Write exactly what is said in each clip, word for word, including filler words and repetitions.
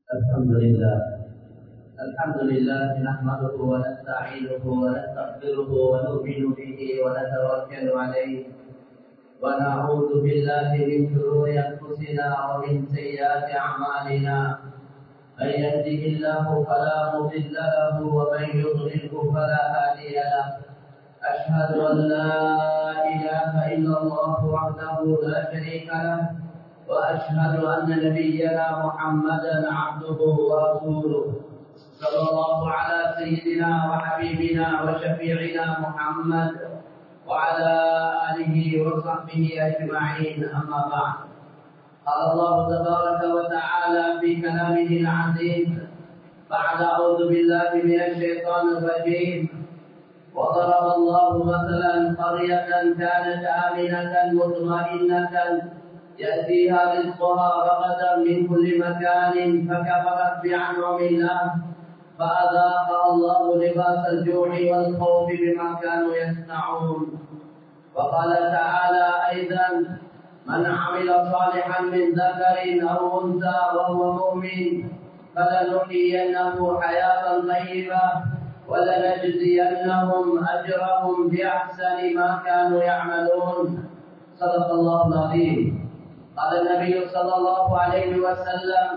الحمد لله الحمد لله نحمده ونستعينه ونستغفره ونؤمن به ونتوكل عليه ونعوذ بالله من شرور انفسنا ومن سيئات اعمالنا من يهده الله فلا مضل له ومن يضلله فلا هادي له اشهد ان لا اله الا الله وحده لا شريك له وأشهد أن نبينا محمدا عبده ورسوله صلى الله على سيدنا وحبيبنا وشفيعنا محمد وعلى آله وصحبه أجمعين أما بعد قال الله تبارك وتعالى في كلامه العزيز بعد أعوذ بالله من الشيطان الرجيم وضرب الله مثلا قرية كانت آمنة مطمئنة يأتيها رزقها رغدا من كل مكان فكفرت بأنعم الله فأذاقها الله لباس الجوع والخوف بما كانوا يصنعون. وقال تعالى أيضا من عمل صالحا من ذكر أو أنثى وهو مؤمن فلنحيينه حياة طيبة ولنجزينهم أجرهم بأحسن ما كانوا يعملون. صدق الله العظيم. قال النبي صلى الله عليه وسلم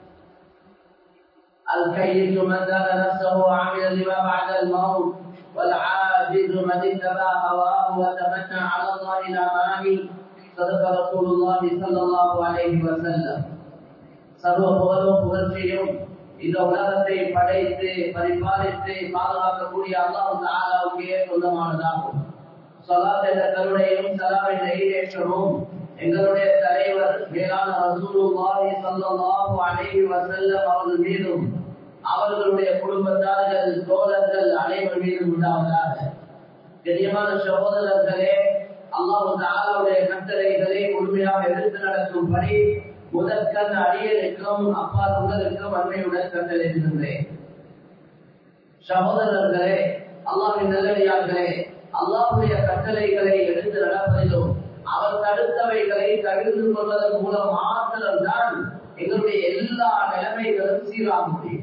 الكيس من دان نفسه وعمل لما بعد الموت والعاجز من اتبع هواه وتمنى على الله الاماني. صدق رسول الله صلى الله عليه وسلم. சர்வ புகழும் புகழ்ச்சியும் இந்த உலகத்தை படைத்து பரிபாலித்து பாதுகாக்கக்கூடிய அல்லாஹ் தஆலாவுக்கே சொந்தமானதாகும். ஸலாத் என்ற கருணையும் ஸலாம் என்ற ஈடேற்றமும் எங்களுடைய தலைவர் மேலான ரசூலுல்லாஹி ஸல்லல்லாஹு அலைஹி வஸல்லம் அவர்கள் மீதும் அவர்களுடைய குடும்பத்தார்கள் தோழர்கள் அனைவர் மீதும் உண்டாவதாக. கண்ணியமான சகோதரர்களே, அல்லாஹ் தஆலாவுடைய கட்டளைகளை முழுமையாக எடுத்து நடக்கும்படி முதற்கண் அடியனுக்கும் அப்பா உங்களுக்கும் அன்மையுடன் கட்டளையிடுகின்றேன். சகோதரர்களே, அல்லாஹ்வின் நல்லடியார்களே, அல்லாஹ்வுடைய கட்டளைகளை எடுத்து நடப்பதிலும் அவர் தடுத்தவைகளை தவிர்த்து கொள்வதன் மூலம் மாத்திரம்தான் எங்களுடைய எல்லா நிலைமைகளும் சீராக முடியும்.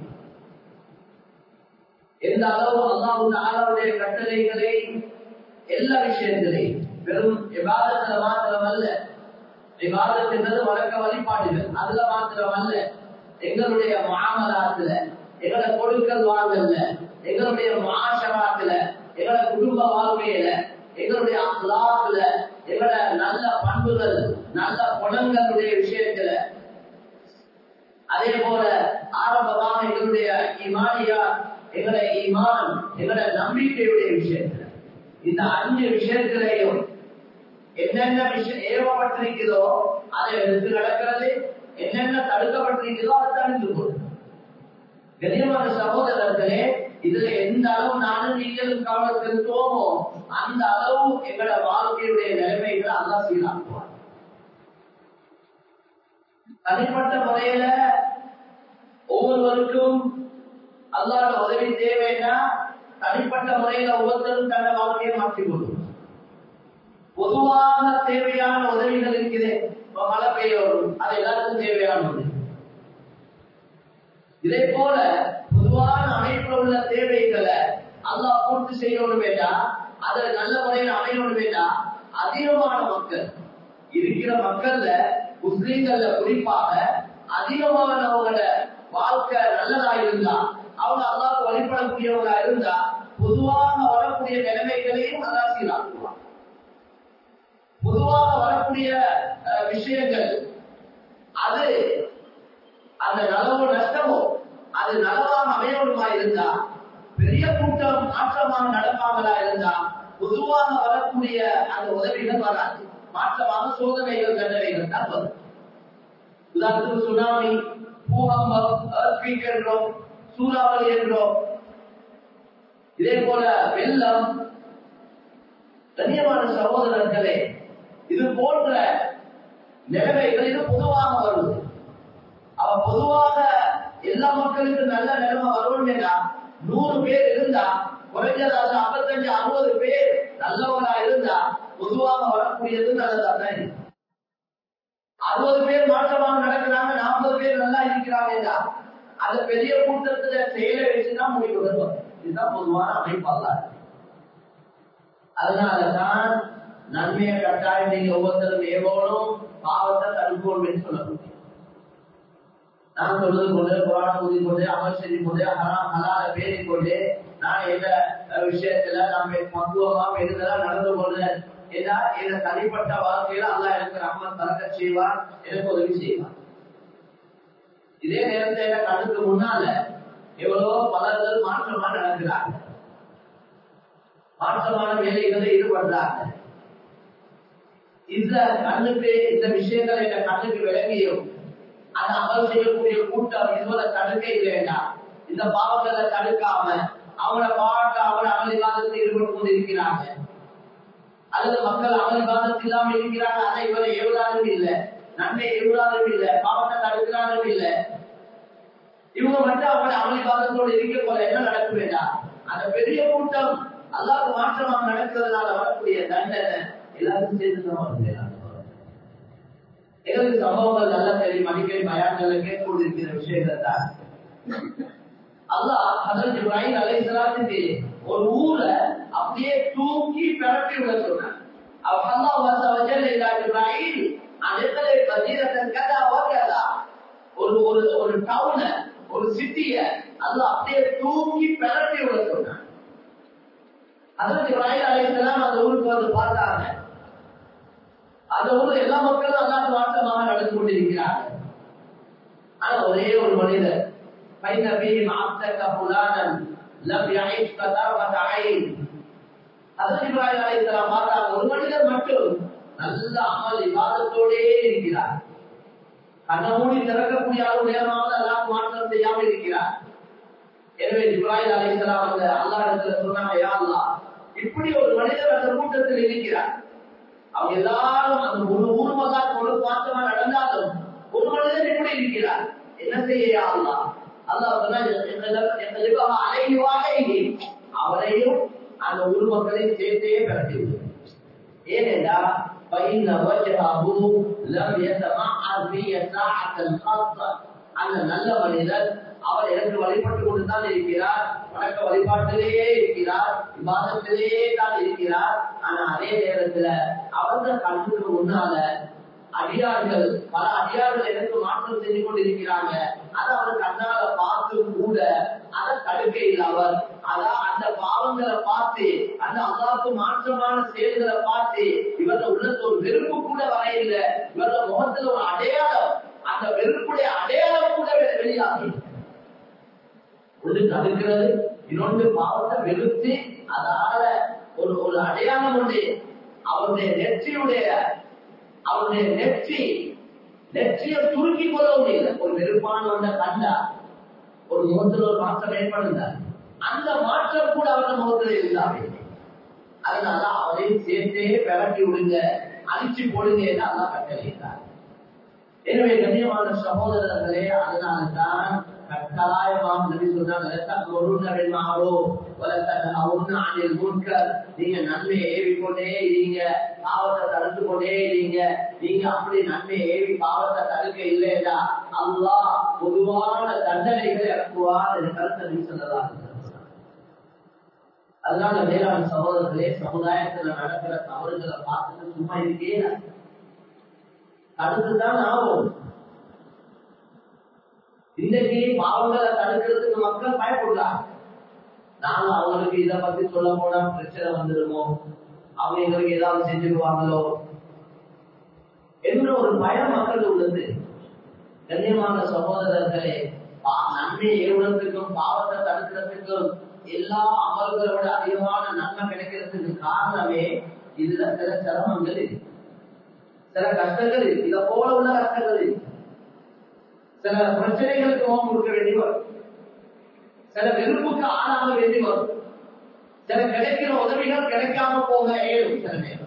எந்த அளவு அல்லாஹ் தஆலாவுடைய கட்டளைகளை எல்லா விஷயங்களையும் வெறும் இபாதத்துல மாத்திரம் அல்ல, இபாதத் என்பது வழக்க வழிபாடுகள் அதுல மாத்திரம் அல்ல, எங்களுடைய முஆமலாத்துல, எங்களை கொடுக்கல் வாங்கல்ல, எங்களுடைய முஆஷராத்துல, எங்களோட குடும்ப வாழ்க்கையில, எங்களுடைய அக்லாக்ல, எங்களோட நல்ல பண்புகள் நல்ல குணங்களுடைய விஷயத்துல, அதே போல ஆரம்பமாக எங்களுடைய ஈமானியா எங்களுடைய ஈமான் எங்களுடைய நம்பிக்கையுடைய விஷயத்துல, இந்த அஞ்சு விஷயத்திலையும் என்னென்ன விஷயம் ஏவப்பட்டிருக்கிறதோ அதை எடுத்து நடக்கிறது, என்னென்ன தடுக்கப்பட்டிருக்கிறதோ அதை தடுத்து கொள்ளும். கண்ணியமான சகோதரர்களே, இதுல எந்த அளவு நானும் நீங்களும் கவனம் செலுத்துவோமோ அந்த அளவு எங்களோட வாழ்க்கையுடைய நிலைமைகளை அல்லாஹ் சீராக்குவார். தனிப்பட்ட முறையில ஒவ்வொருவருக்கும் அல்லாஹ்வோட உதவி தேவைன்னா தனிப்பட்ட முறையில ஒவ்வொருத்தரும் தன்னை வாழ்க்கையை மாற்றிக்கொள்ளும். பொதுவாக தேவையான உதவிகள் இருக்குது. மழை பெய்யும், அது எல்லாருக்கும் தேவையான உதவி. இதே போல பொதுவான அமைப்புல உள்ள தேவைகளை அல்லாஹ் பூர்த்தி செய்யணும் வேண்டாம், அதை நல்ல முறையில் அமையணும் வேண்டாம். அதிகமான மக்கள் இருக்கிற மக்கள்ல முஸ்லீம்கள்ல குறிப்பாக அதிகமானவங்கள வாழ்க்கை நல்லதா இருந்தா, அவங்க அல்லாஹ் வழிபடக்கூடியவங்களா இருந்தா பொதுவாக வரக்கூடிய நிலைமைகளையும் அல்லாஹ் சீராக்குவார். பொதுவாக வரக்கூடிய விஷயங்கள் அது அந்த நலவோ நஷ்டமோ அது நலவாக அமையணுமா இருந்தா, பெரிய கூட்டம் மாற்றமாக நடப்பாங்களா இருந்தா பொதுவாக வரக்கூடிய அந்த உதவிகள் வராது, மாற்றமாக சோதனைகள் தண்டனைகள் தான் வரும். உதாரணத்துக்கு சுனாமி, பூகம்பம், எர்த்குவேக் என்றோம், சூறாவளி என்றோம், இதே போல வெள்ளம். கண்ணியமான சகோதரர்களே, இது போன்ற நிலைமைகள் இது பொதுவாக வருது. அவ பொதுவாக எல்லா மக்களுக்கும் நல்ல நிலைமை வருவா, நூறு பேர் இருந்தா குறைஞ்சதாக ஐம்பத்தஞ்சு அறுபது பேர் நல்லவங்களா இருந்தா பொதுவாக வரக்கூடியது நல்லதான். அறுபது பேர் மாற்றமாக நடக்கிறாங்க, நாற்பது பேர் நல்லா இருக்கிறாங்க. அந்த பெரிய கூட்டத்துல செயலை வச்சுதான் முடிவு வருவாங்க. இதுதான் பொதுவான அமைப்பு அல்ல. அதனாலதான் நன்மையை கட்டாயம் நீங்க ஒவ்வொருத்தரும் ஏவோனும் பாவத்தை தடுப்போம் சொல்ல முடியும். நான் சொல்றது கொண்டு புராணம் ஊதி கொண்டு அமல் செய்து கொண்டு ஹலால பேரை கொண்டு நான் எந்த விஷயத்துல நம்ம மக்குவமா எதுலாம் நடந்து கொள்றேன் ஏதா என் தனிப்பட்ட வாழ்க்கையில அல்லா எனக்கு ரஹ்மத் பறக்க செய்வான், எனக்கு உதவி செய்வான். இதே நேரத்துல கண்ணுக்கு முன்னால எவ்வளவோ பலர்கள் மாற்றமா நடக்கிறாங்க, மாற்றமான வேலைகளை ஈடுபடுறாங்க. இந்த கண்ணுக்கு இந்த விஷயங்கள் என்ற கண்ணுக்கு விளங்கியும் அதை அமல் செய்யக்கூடிய கூட்டம் இதுவரை தடுக்க இல்லையா? இந்த பாவங்களை தடுக்காம அவங்கள பாட்டு அவங்கள அமல் விவாதத்தில் ஈடுபட்டு கொண்டு இருக்கிறாங்க. அல்லது மக்கள் அமல் விவாதத்தில் இல்லாமல் இருக்கிறாங்க. அதை இவரை எவ்வளவு இல்லை, நன்மை எவ்வளவு இல்லை, பாவத்தை தடுக்கிறாரும் இல்லை. இவங்க மட்டும் அவங்கள அமல் விவாதத்தோடு இருக்க போல என்ன நடக்க வேண்டாம்? அந்த பெரிய கூட்டம் அல்லாஹ்வுக்கு மாற்றமாக நடக்கிறதுனால வரக்கூடிய தண்டனை எல்லாருக்கும் சேர்த்துதான் வருது. எங்களுக்கு சம்பவங்கள் நல்லா தெரியும், அடிக்கடி பயான்களை கேட்கொண்டு இருக்கிற விஷயங்கள் தான். அல்லாஹ் ஹஜ்ரத் இப்ராஹிம் அலைஹிஸ்ஸலாத்துக்கு ஒரு ஊரை அப்படியே தூக்கி பரப்பி விட சொன்னார். அல்லாஹ் வஸவஜல் இலா இப்ராஹிம் அன்ஹலை மதீனத்தன் கதா வகதா, ஒரு ஒரு ஒரு டவுன ஒரு சிட்டிய அல்லாஹ் அப்படியே தூக்கி பரப்பி விட சொன்னார். ஹஜ்ரத் இப்ராஹிம் அலைஹிஸ்ஸலாம் அந்த ஊருக்கு வந்து பார்த்தாங்க. அந்த ஊர்ல எல்லா மக்களும் அல்லாஹ் வாசமாக நடந்து கொண்டிருக்கிறார்கள். ஆனா ஒரே ஒரு மனிதர் பைனபீஹிம் அப்தக ஃபுலானன் லம் யஹிஷ் கதரஃபத ஐன். ஹஜ்ரத் இப்ராஹிம் அலைஹிஸ்ஸலாம் பார்த்தாங்க, ஒரு மனிதர் மட்டும் நல்ல அமல் இபாதத்தோடே இருக்கிறார். கண்ணமூடி திறக்கக்கூடிய அளவு நேரமாக அல்லாஹ் மாற்றம் செய்யாமல் இருக்கிறார். எனவே இப்ராஹிம் அலைஹிஸ்ஸலாம் அந்த அல்லாஹ்விடத்தில் சொன்னாங்க, யா அல்லாஹ், இப்படி ஒரு மனிதர் அந்த கூட்டத்தில் இருக்கிறார். அவங்க எல்லாரும் அந்த ஒரு ஊர்வலம் ஒரு மாற்றமா நடந்தாலும் ஒரு மனிதர் எப்படி இருக்கிறார், என்ன செய்ய அல்லாஹ்? அல்லாஹ் அவரையும் அந்த ஊர் மக்களையும் சேர்த்தே பரப்பி. ஏனென்றா அந்த நல்ல மனிதர் அவர் எனக்கு வழிபட்டு கொண்டுதான் இருக்கிறார், வணக்க வழிபாட்டிலேயே இருக்கிறார், விவாதத்திலே தான் இருக்கிறார். ஆனா அதே நேரத்துல அவர்கள் கண்ணுக்கு முன்னால அடியார்கள் பல அடியார்கள் எனக்கு மாற்றம் செஞ்சு கொண்டிருக்கிறாங்க. அதை அவர் கண்ணால பார்த்து கூட அதை தடுக்க இல்லை. அவர் அதான் அந்த பாவங்களை பார்த்து அந்த அல்லாஹ்வுக்கு மாற்றமான செயல்களை பார்த்து இவர்கள் உள்ளத்துல ஒரு வெறுப்பு கூட வரையில்லை. இவர்கள் முகத்துல ஒரு அடையாளம், அந்த வெறுப்புடைய அடையாளம் கூட வெளியாகி ஒன்று தடுக்கிறது, இன்னொன்று பாவத்தை வெறுத்து அதால ஒரு ஒரு அடையாளம் உண்டு. அவருடைய நெற்றியுடைய அவருடைய நெற்றி நெற்றியை துருக்கி கொள்ள முடியல. ஒரு வெறுப்பான ஒன்றை கண்டா ஒரு முகத்தில் ஒரு மாற்றம் ஏற்படுந்தார், அந்த மாற்றம் கூட அவர்கள் முகத்தில் இருந்தாங்க. அதனால அவரையும் சேர்த்தே விரட்டி விடுங்க, அழிச்சு போடுங்க என்று அல்லாஹ் கட்டளையிட்டார். எனவே கண்ணியமான சகோதரர்களே, அதனால்தான் கட்டாயமாக நபி சொன்னாங்க, நீங்க நன்மையை ஏவிக்கொண்டே இருங்க, பாவத்தை தடுத்து கொண்டே இருங்க. நீங்க அப்படி நன்மையை ஏவி பாவத்தை தடுக்க இல்லையா அல்லாஹ் பொதுவான தண்டனைகளை இறக்குவார் என்று கருத்து நபி சொல்லலாம். அதனால வேளாண் சகோதரர்களே, சமுதாயத்துல நடக்கிற தவறுகளை பார்த்துட்டு சும்மா இருக்கே தடுத்துதான் ஆகும். இன்னைக்கு பாவங்களை தடுக்கிறதுக்கு மக்கள் பயப்படுறாங்க. நாங்க அவங்களுக்கு இதை பத்தி சொல்ல போனா பிரச்சனை வந்துடுமோ, அவங்க எங்களுக்கு ஏதாவது செஞ்சுடுவாங்களோ என்ற ஒரு பயம் மக்கள் உள்ளது. கண்ணியமான சகோதரர்களே, நன்மை ஏவுறதுக்கும் பாவத்தை தடுக்கிறதுக்கும் எல்லா அமல்களோட அதிகமான நன்மை கிடைக்கிறதுக்கு காரணமே இதுல சில சிரமங்கள் இருக்கு, சில கஷ்டங்கள் இருக்கு. இதை போல உள்ள கஷ்டங்கள் இருக்கு. சில பிரச்சனைகளுக்கு முகம் கொடுக்க வேண்டி வரும், சில வெறுப்புக்கு ஆளாக வேண்டி வரும், சில கிடைக்கிற உதவிகள் கிடைக்காம போக ஏழும் சில நேரம்.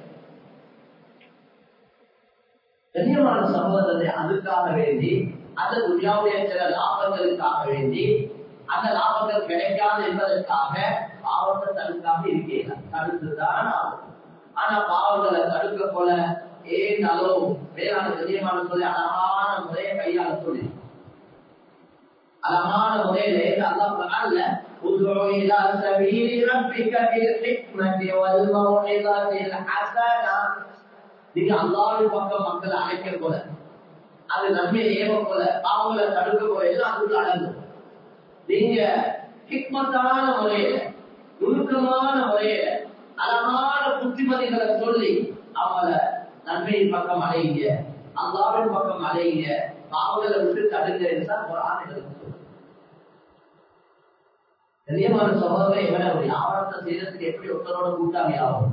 கண்ணியமான சகோதரரை அதுக்காக வேண்டி அந்த துன்யாவுடைய சில லாபங்களுக்காக வேண்டி அந்த லாபங்கள் கிடைக்காது என்பதற்காக பாவத்தை தடுக்காம இருக்கிறார், தடுத்துதான் ஆகும். ஆனா பாவங்களை தடுக்க போல ஏன் அளவு வேளாண் கண்ணியமான சொல்லி அழகான முறையை கையாள சொல்லி அழகான முறையிலே அல்லாஹ் குர்ஆன்ல உதுஉ இலா சபீலி ரப்பிக பில் ஹிக்மதி வல் மௌஇதத்தில் ஹஸனா, நீங்க அல்லாஹ்வின் பக்கம் மக்களை அழைக்க போல, அது நன்மை ஏவ போல, பாவங்களை தடுக்க போல, எல்லாம் அதுக்குள்ள அடங்கும். நீங்க ஹிக்மத்தான முறையில, நுணுக்கமான முறையில, அழகான புத்திமதிகளை சொல்லி அவங்கள நன்மையின் பக்கம் அடையுங்க, அல்லாஹ்வின் பக்கம் அடையுங்க, பாவங்களை விட்டு தடுங்க என்றால் குர்ஆன் எங்களுக்கு சொல்லுது. தெரியமான சகோதரரை இவனை ஒரு வியாபாரத்தை செய்யறதுக்கு எப்படி ஒருத்தரோட கூட்டாளி ஆகும்,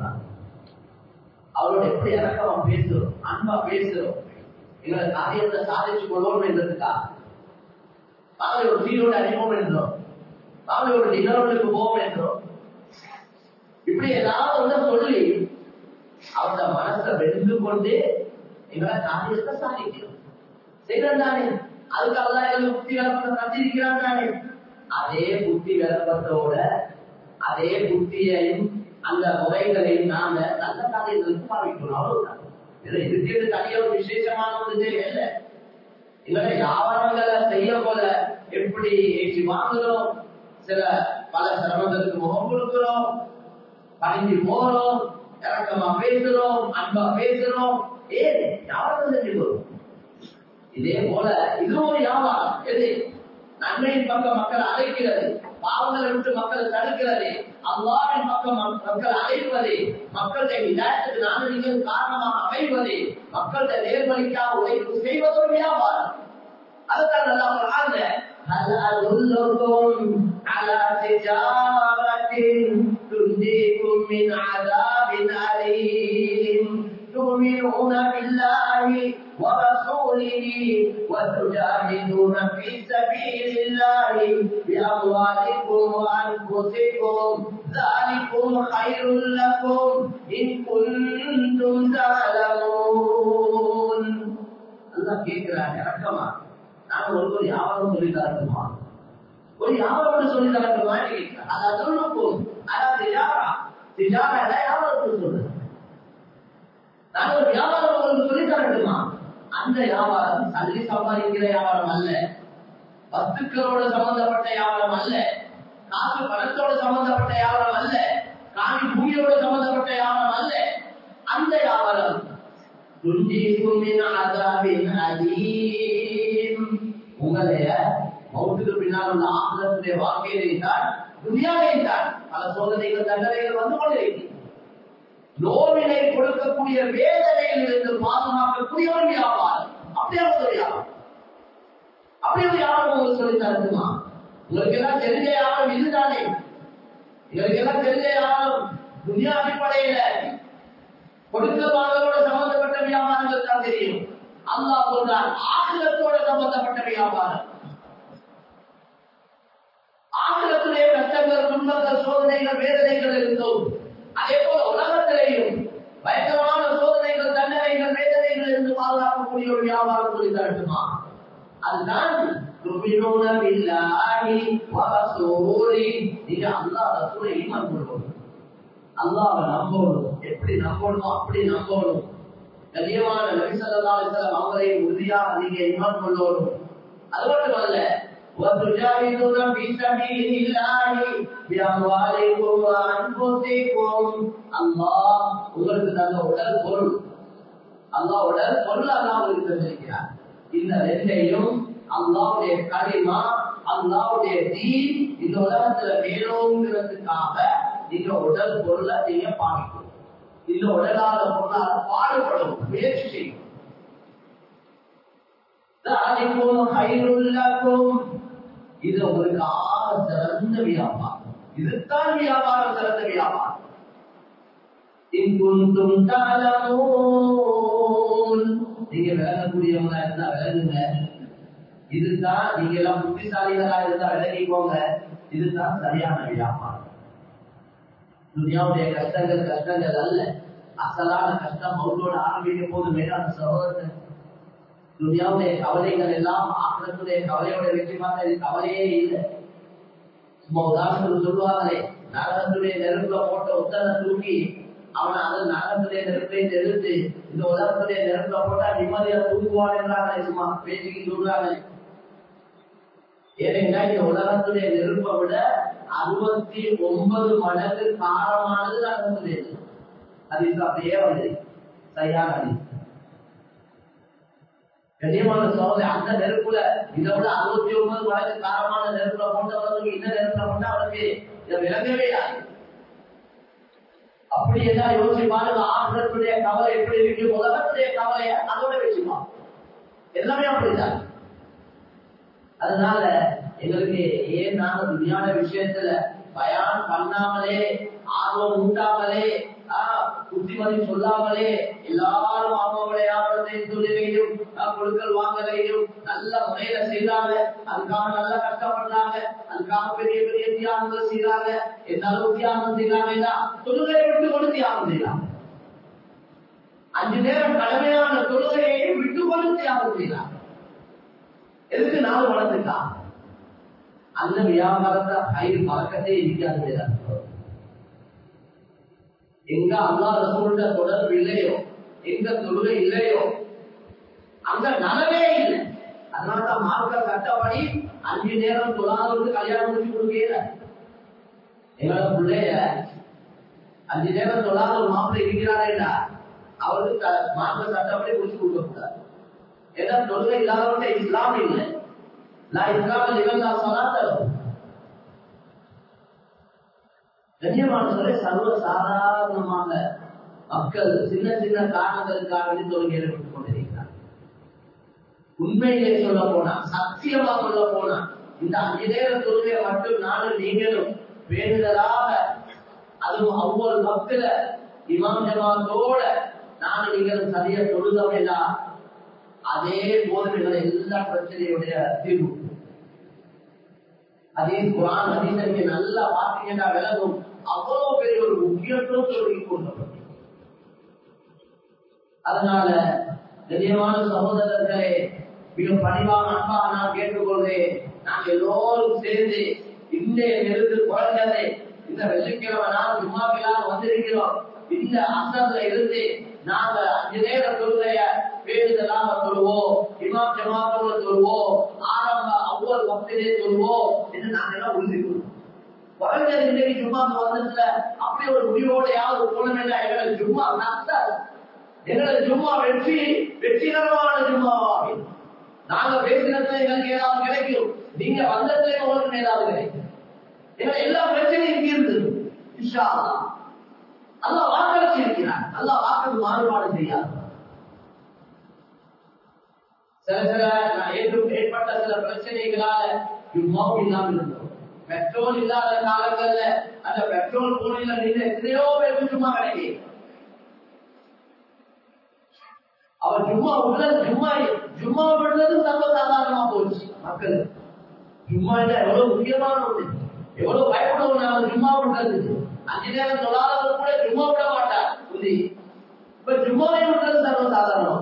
அவரோட எப்படி இறக்கமா பேசுறோம், அன்பா பேசுறோம், எங்களை காரியத்தை சாதிச்சு கொள்ளணும் என்றதுக்காக நாளை ஒரு சீரோட அறிவோம் என்றோம், நாளை ஒரு நிகழ்வுகளுக்கு போவோம் என்றோம், இப்படி ஏதாவது ஒண்ணு சொல்லி அவரோட மனசை வென்று கொண்டு எங்களை காரியத்தை சாதிக்கிறோம் செய்யறோம் தானே. அதுக்காக தான் எங்களுக்கு புத்தி விளப்பத்தை தந்திருக்கிறான் தானே. அதே புத்தி விளப்பத்தோட அதே புத்தியையும் அந்த முறைகளையும் நாம நல்ல காரியங்களுக்கு பாவிக்கணும். அவ்வளவுதான். இருக்கிறது தனியாக ஒரு விசேஷமான ஒரு விஷயம் இல்லை. எங்களை வியாபாரங்களை செய்ய போல எப்படி ஏற்றி வாங்குகிறோம், சில பல சிரமங்களுக்கு முகம் கொடுக்கிறோம், பணிஞ்சு போறோம், இறக்கமா பேசுறோம், அன்பா பேசுறோம், ஏன் வியாபாரம் செஞ்சுக்கிறோம். இதே போல இதுவும் ஒரு வியாபாரம். எது நன்மையின் பக்கம் மக்கள் அழைக்கிறது, பாவங்களை விட்டு மக்கள் தடுக்கிறது, அல்லாஹ்வின் பக்கம் மக்கள் அழைப்பது, மக்களுடைய விளையாட்டுக்கு நானும் நீங்கள் காரணமாக அமைவது, மக்களுடைய நேர்வழிக்காக உழைப்பு செய்வது ஒரு வியாபாரம். அதுதான் நல்லா சொல்றாங்க. هل أدلكم على تجارة تنجيكم من عذاب أليم تؤمنون بالله ورسوله وتجاهدون في سبيل الله بأموالكم وأنفسكم ذلكم خير لكم إن كنتم تعلمون. الله கேட்கிறார், இறக்கமா நான் ஒரு வியாபாரம் சொல்லி தரட்டுமா, ஒரு வியாபாரம் சொல்லி தரட்டுமா கேட்கிறார். அது சொல்லுக்கும் அதாவது திஜாரா திஜாரா வியாபாரத்துக்கு சொல்லுங்க. நான் ஒரு வியாபாரம் உங்களுக்கு சொல்லி தரட்டுமா, அந்த வியாபாரம் தள்ளி சம்பாதிக்கிற வியாபாரம் அல்ல, வஸ்துக்களோட சம்பந்தப்பட்ட வியாபாரம் அல்ல, காசு பணத்தோட சம்பந்தப்பட்ட வியாபாரம் அல்ல, காணி பூமியோட சம்பந்தப்பட்ட வியாபாரம் அல்ல. அந்த வியாபாரம் உங்களைய மௌத்துக்கு பின்னால் உள்ள ஆசிரத்துடைய வாழ்க்கையை தான் துனியாவை தான் பல சோதனைகள் தண்டனைகள் வந்து கொண்டிருக்கிறது. நோவினை கொடுக்கக்கூடிய வேதனையில் இருந்து பாதுகாக்கக்கூடிய ஒரு வியாபாரம். அப்படியே ஒரு வியாபாரம், அப்படியே ஒரு வியாபாரம் உங்களுக்கு சொல்லி தரட்டுமா? உங்களுக்கு எல்லாம் தெரிஞ்ச வியாபாரம் இதுதானே. உங்களுக்கு எல்லாம் தெரிஞ்ச வியாபாரம் துனியா அடிப்படையில கொடுக்க வாங்கலோட சம்பந்தப்பட்ட வியாபாரங்கள் தான் தெரியும். அல்லாஹ் சொல்றான் ஆகிரத்தோட சம்பந்தப்பட்ட வியாபாரம். ஆகிரத்திலே கஷ்டங்கள், துன்பங்கள், சோதனைகள், வேதனைகள் இருந்தோம். அதே போல உலகத்திலேயும் பயங்கரமான சோதனைகள், தண்டனைகள், வேதனைகள் இருந்து பாதுகாக்கக்கூடிய ஒரு வியாபாரம் சொல்லி தரட்டுமா? அதுதான் நீங்க அல்லாஹ் ரசூலை ஈமான் கொள்ளணும், அல்லாஹ்வை நம்பணும். எப்படி நம்பணுமோ அப்படி நம்பணும். கண்ணியமான நபி ஸல்லல்லாஹு அலைஹி வஸல்லம் அவங்களை உறுதியாக நீங்க ஈமான் கொள்ளணும். அது மட்டுமல்ல, وَتُجَاهِدُونَ فِي سَبِيلِ اللَّهِ بِأَمْوَالِكُمْ وَأَنفُسِكُمْ. அல்லாஹ் உங்களுக்கு தந்த உடல் பொருள், அல்லாஹ் உடல் பொருள் அல்லாஹ் உங்களுக்கு தந்திருக்கிறார். இந்த ரெண்டையும் அல்லாஹ்வுடைய கலிமா, அல்லாஹ்வுடைய தீன் இந்த உலகத்துல மேலோங்கிறதுக்காக நீங்க உடல் பொருளை நீங்க பாதிக்கணும். இந்த உடலாத பொருளால பாடுபடும் முயற்சி செய்யும். இது உங்களுக்கு ஆக சிறந்த வியாபாரம். இதுதான் வியாபாரம், சிறந்த வியாபாரம். நீங்க விளங்கக்கூடியவங்க இருந்தா விளங்குங்க. இதுதான் நீங்க எல்லாம் புத்திசாலிகளா இருந்தா விளங்கிக்கோங்க. இதுதான் சரியான வியாபாரம். துனியாவுடைய கஷ்டங்கள் கஷ்டங்கள் அல்ல, அசலான கஷ்டம் அவர்களோட ஆரம்பிக்க போது மேலான சகோதரர்கள். துனியாவுடைய கவலைகள் எல்லாம் ஆக்கிரத்துடைய கவலையோட வெற்றி பார்த்த இது கவலையே இல்லை. சும்மா உதாரணத்துக்கு சொல்லுவாங்களே, நரகத்துடைய நெருப்புல போட்ட உத்தர தூக்கி அவன் அது நரகத்துடைய நெருப்பை தெரிந்து இந்த உலகத்துடைய நெருப்புல போட்டா நிம்மதியா தூங்குவான் என்றாங்களே, சும்மா பேசிக்கிட்டு சொல்றாங்களே. ஏனென்றா இந்த உலகத்துடைய நெருப்பை விட அறுபத்தி ஒன்பது மடங்கு காரமானது நரகத்துடைய அது அப்படியே வந்து சரியான அது கண்ணியமான சோதனை. அந்த நெருப்புல இதை விட அறுபத்தி ஒன்பது மடங்கு காரமான நெருப்புல போட்டவர்களுக்கு இந்த நெருப்புல போட்டா அவருக்கு இதை விளங்கவே ஆகும். அப்படி எல்லாம் யோசிச்சு பாருங்க. ஆசிரியத்துடைய கவலை எப்படி இருக்கு, உலகத்துடைய கவலைய அதோட வச்சுப்பான். எல்லாமே அப்படிதான். அதனால எங்களுக்கு ஏன் நாங்க துணியான விஷயத்துல பயான் பண்ணாமலே ஆர்வம் ஊட்டாமலே புத்திமதி சொல்லாமலே எல்லாரும் அவங்களையும் தொழிலையும் பொருட்கள் வாங்கலையும் நல்ல முறையில செய்யறாங்க. அதுக்காக நல்லா கஷ்டப்படுறாங்க. அதுக்காக பெரிய பெரிய தியாகங்கள் செய்யறாங்க. எந்த அளவு தியாகம் செய்யறாங்கன்னா தொழுகையை விட்டு கொண்டு தியாகம் செய்யலாம். அஞ்சு நேரம் கடமையான தொழுகையை விட்டு கொண்டு தியாகம் செய்யலாம். எதுக்கு நாள் வளர்ந்துட்டா அந்த வியாபாரத்தை கயிறு பழக்கத்தை இருக்காது. எங்க அல்லாஹ் ரசூலுடைய தொடர்பு இல்லையோ, எங்க தொழுகை இல்லையோ அங்க நலவே இல்லை. அதனாலதான் மார்க்க சட்டப்படி அஞ்சு நேரம் தொழாதவருக்கு கல்யாணம் முடிச்சு கொடுக்கல. எங்களோட பிள்ளைய அஞ்சு நேரம் தொழாத ஒரு மாப்பிள்ளை இருக்கிறாரேடா அவருக்கு மார்க்க சட்டப்படி முடிச்சு கொடுக்க கூடாது. ஏன்னா தொழுகை இல்லாதவங்க இஸ்லாம் இல்லை. நான் இஸ்லாமில் இவங்க சொல்லாத கண்ணியமான சொல்ல சர்வ சாதாரணமாக மக்கள் சின்ன சின்ன காரணங்களுக்காக தொழுகையை விட்டுக் கொண்டிருக்கிறார். உண்மையிலே சொல்ல போனா, சத்தியமா சொல்ல போனா, இந்த அஞ்சு நேர தொழுகையை மட்டும் நானும் நீங்களும் வேண்டுதலாக அதுவும் ஒவ்வொரு மக்கள இமாம் ஜமாத்தோட நானும் நீங்களும் சரியா தொழுதவையா அதே போதுகளை எல்லா பிரச்சனையுடைய தீர்வு. அதே குரான் அதிசரிக்க நல்லா பார்த்தீங்கன்னா விலகும். அவ்வளவு பெரிய ஒரு முக்கியத்துவம் சொல்லி கொண்டவர். அதனால நிஜமான சகோதரர்களே, மிக பணிவான அன்பாக நான் கேட்டுக்கொள்வேன். நாங்கள் எல்லோரும் சேர்ந்து இன்றைய நெருங்கு குறைந்ததை இந்த வெள்ளிக்கிழமை நாள் ஜும்மாக்கெல்லாம் வந்திருக்கிறோம். இந்த அசத்துல இருந்து நாங்க அஞ்சு நேர தொழுகைய வேண்டுதலாக சொல்லுவோம், இமாம் ஜமாத்தோட சொல்லுவோம், ஆரம்ப ஒவ்வொரு பக்திலே சொல்லுவோம் என்று நாங்கள் எல்லாம் உறுதி கொள்வோம். குறைஞ்சது இன்றைக்கு ஜும்மாக்கு வந்ததுல அப்படி ஒரு முடிவோட யாவது போனோம்னா எங்களுக்கு ஜும்மா நஷ்டம். எங்களது ஜும்மா வெற்றி வெற்றிகரமான ஜும்மாவாக நாங்க பேசினதுல எங்களுக்கு ஏதாவது கிடைக்கும். நீங்க வந்ததுல உங்களுக்கு ஏதாவது கிடைக்கும். எங்களை எல்லா பிரச்சனையும் தீர்ந்து இன்ஷா அல்லாஹ். அல்லாஹ் வாக்களிச்சிருக்கிறார். அல்லாஹ் வாக்கு மாறுபாடு செய்யாது. சில சில ஏற்பட்ட சில பிரச்சனைகளால ஜும்மாவும் இல்லாமல் இருந்தோம். பெட்ரோல் இல்லாத காலங்கள்ல அந்த பெட்ரோல் போனில நின்று எத்தனையோ பேருக்கு ஜும்மா கிடைக்கும். அவர் ஜும்மா உள்ள ஜும்மா ஜும்மா விடுறது சர்வசாதாரணமா போச்சு. மக்கள் ஜும்மா எவ்வளவு முக்கியமான ஒண்ணு, எவ்வளவு பயப்படுவோம் நாம ஜும்மா விடுறதுக்கு. அஞ்சு நேரம் தொழாதவர் கூட ஜும்மா விட மாட்டார். இப்ப ஜும்மாவை விடுறது சர்வசாதாரணமா.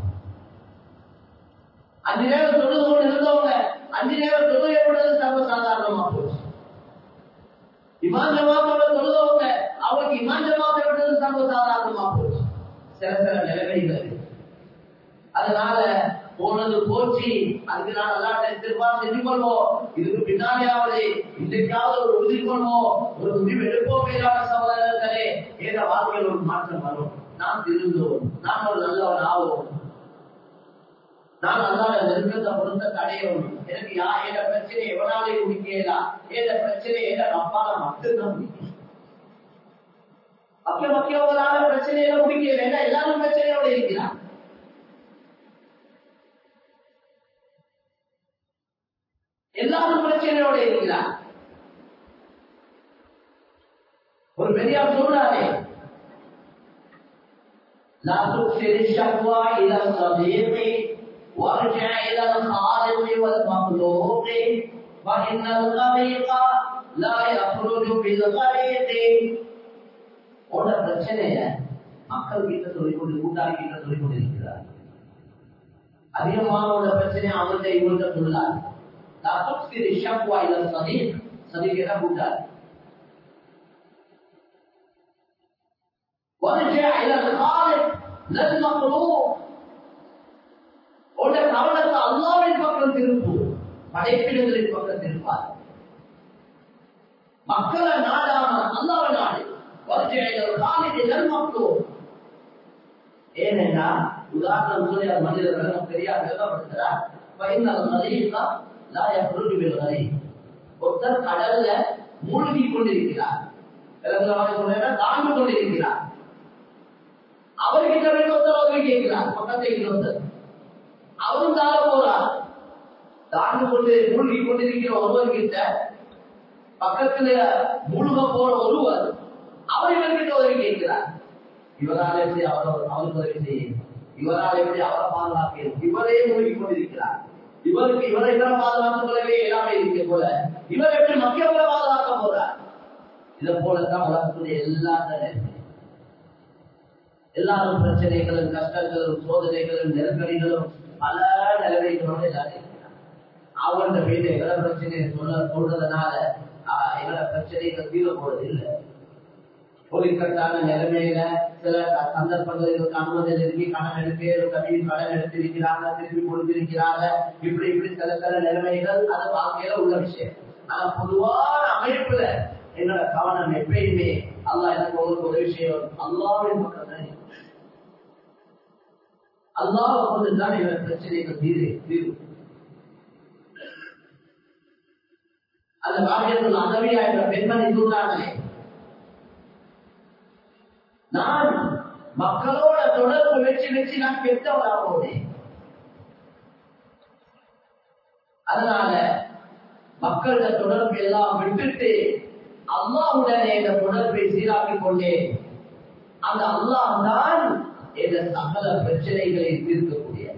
அஞ்சு நேரம் தொழுது கொண்டு இருந்தவங்க அஞ்சு நேரம் தொழுகை விடுறது சர்வசாதாரணமா போச்சு. இமாம் ஜமாத்தோட தொழுதவங்க அவருக்கு இமாம் ஜமாத்தை விடுறது சர்வசாதாரணமா போச்சு. சில சில நிலைமைகள். அதனால போனது போச்சு. அதுக்கு நான் எல்லா திருப்பா செஞ்சு கொள்வோம். இதுக்கு பின்னாலேயாவது இன்றைக்காவது ஒரு உறுதி கொள்வோம், ஒரு முடிவு எடுப்போம். மேலான சகோதரர்களே, ஏத வாழ்க்கையில் ஒரு மாற்றம் வரும். நாம் திருந்தோம், நாம் ஒரு நல்லவன் ஆவோம். நான் அல்லாத நெருக்கத்தை பொறுத்த தடையணும். எனக்கு யா ஏத பிரச்சனை எவனாலே முடிக்கலாம், ஏத பிரச்சனை ஏத அப்பால மட்டும்தான் முடிக்கும். மக்க மக்கியவங்களால பிரச்சனையில முடிக்கல. ஏன்னா எல்லாரும் பிரச்சனையோட இருக்கிறார். எல்லாரும் பிரச்சனையோட இருக்கிறார். ஒரு பெரியார் சொல்றாரு, லா துக்ஸிர் ஷக்வா இலா ஸதீகி வர்ஜி இலா الخالق والمخلوق فإن الغريق لا يخرج بالغريق. ஓட பிரச்சனைய மக்கள் கிட்ட சொல்லிக் கொண்டு கூட்டாளி கிட்ட சொல்லிக் கொண்டிருக்கிறார். அதிகமான பிரச்சனை அவர்கிட்ட இவர்கிட்ட சொல்லார். லா துக்ஸிர் ஷக்வா இலா ஸதீக், ஸதீக் என்ன கூட்டாளி. وارجع الى الخالق لا المخلوق. உடைய கவனத்தை அல்லாஹ்வின் பக்கம் திருப்பு. படைப்பினங்களின் பக்கத்தில் இருப்பார். மக்களை நாடாம அல்லாஹ்வை நாடு வர்ஜிஅல் காலிதி லல்மக்லூப். ஏனென்றா உதாரணம் சொல்லி மனிதர்கள் தெரியாது எழுதப்படுகிறார். ஃபைனல் கலீகா லா யஃருஜு பில் கலீக். ஒருத்தர் கடல்ல மூழ்கி கொண்டிருக்கிறார், தாழ்ந்து கொண்டிருக்கிறார். அவர்கிட்ட ஒருத்தர் கேட்கிறார், பக்கத்தில் ஒருத்தர் அவரும் தாழ போறார். தாழ்ந்து கொண்டு மூழ்கி கொண்டிருக்கிற ஒருவர்கிட்ட பக்கத்துல மூழ்க போற ஒருவர் அவர்கிட்ட உதவி கேட்கிறார். இவரால் எப்படி அவர் அவருக்கு உதவி செய்யும், இவரால் எப்படி அவரை பாதுகாக்க, இவரே மூழ்கி கொண்டிருக்கிறார், இவருக்கு இவரை இவரை பாதுகாத்துக் கொள்ளவே எல்லாமே இருக்க போல இவர் எப்படி மக்களை பாதுகாக்க போறார். இதை போலத்தான் உலகத்துடைய எல்லா எல்லாரும் பிரச்சனைகளும் கஷ்டங்களும் சோதனைகளும் நெருக்கடிகளும் பல நிலைமைகளோடு எல்லாரும் அவங்கள வீட்டு எவ்வளோ பிரச்சனை சொல்ல சொல்றதுனால எவ்வளோ பிரச்சனைகள் தீர போறது இல்லை. ஒரு இக்கட்டான நிலைமையில சில சந்தர்ப்பங்களுக்கு அனுமதி நெருங்கி கடன் எடுத்து கல்வி கடன் எடுத்திருக்கிறாங்க, திருப்பி கொடுத்திருக்கிறாங்க. இப்படி இப்படி சில சில நிலைமைகள் அது வாழ்க்கையில உள்ள விஷயம். ஆனா பொதுவான அமைப்புல என்னோட கவனம் எப்பயுமே அல்லாஹ் எனக்கு ஒரு உதவி செய்யும், அல்லாஹ்வின் பக்கம் தான். அல்லாஹ் கொண்டுதான் என்னோட பிரச்சனைகள் தீரு தீர்வு. அந்த பாக்கியத்தில் அகவியா என்ற பெண்மணி சொல்றாங்களே, நான் மக்களோட தொடர்பு வச்சு வச்சு நான் கெட்டவரா போனேன். அதனால மக்களோட தொடர்பு எல்லாம் விட்டுட்டு அல்லாஹ்வுடனே இந்த தொடர்பை சீராக்கிக் கொண்டேன். அந்த அல்லாஹ் தான் என்ற சகல பிரச்சனைகளை தீர்க்கக்கூடியவர்.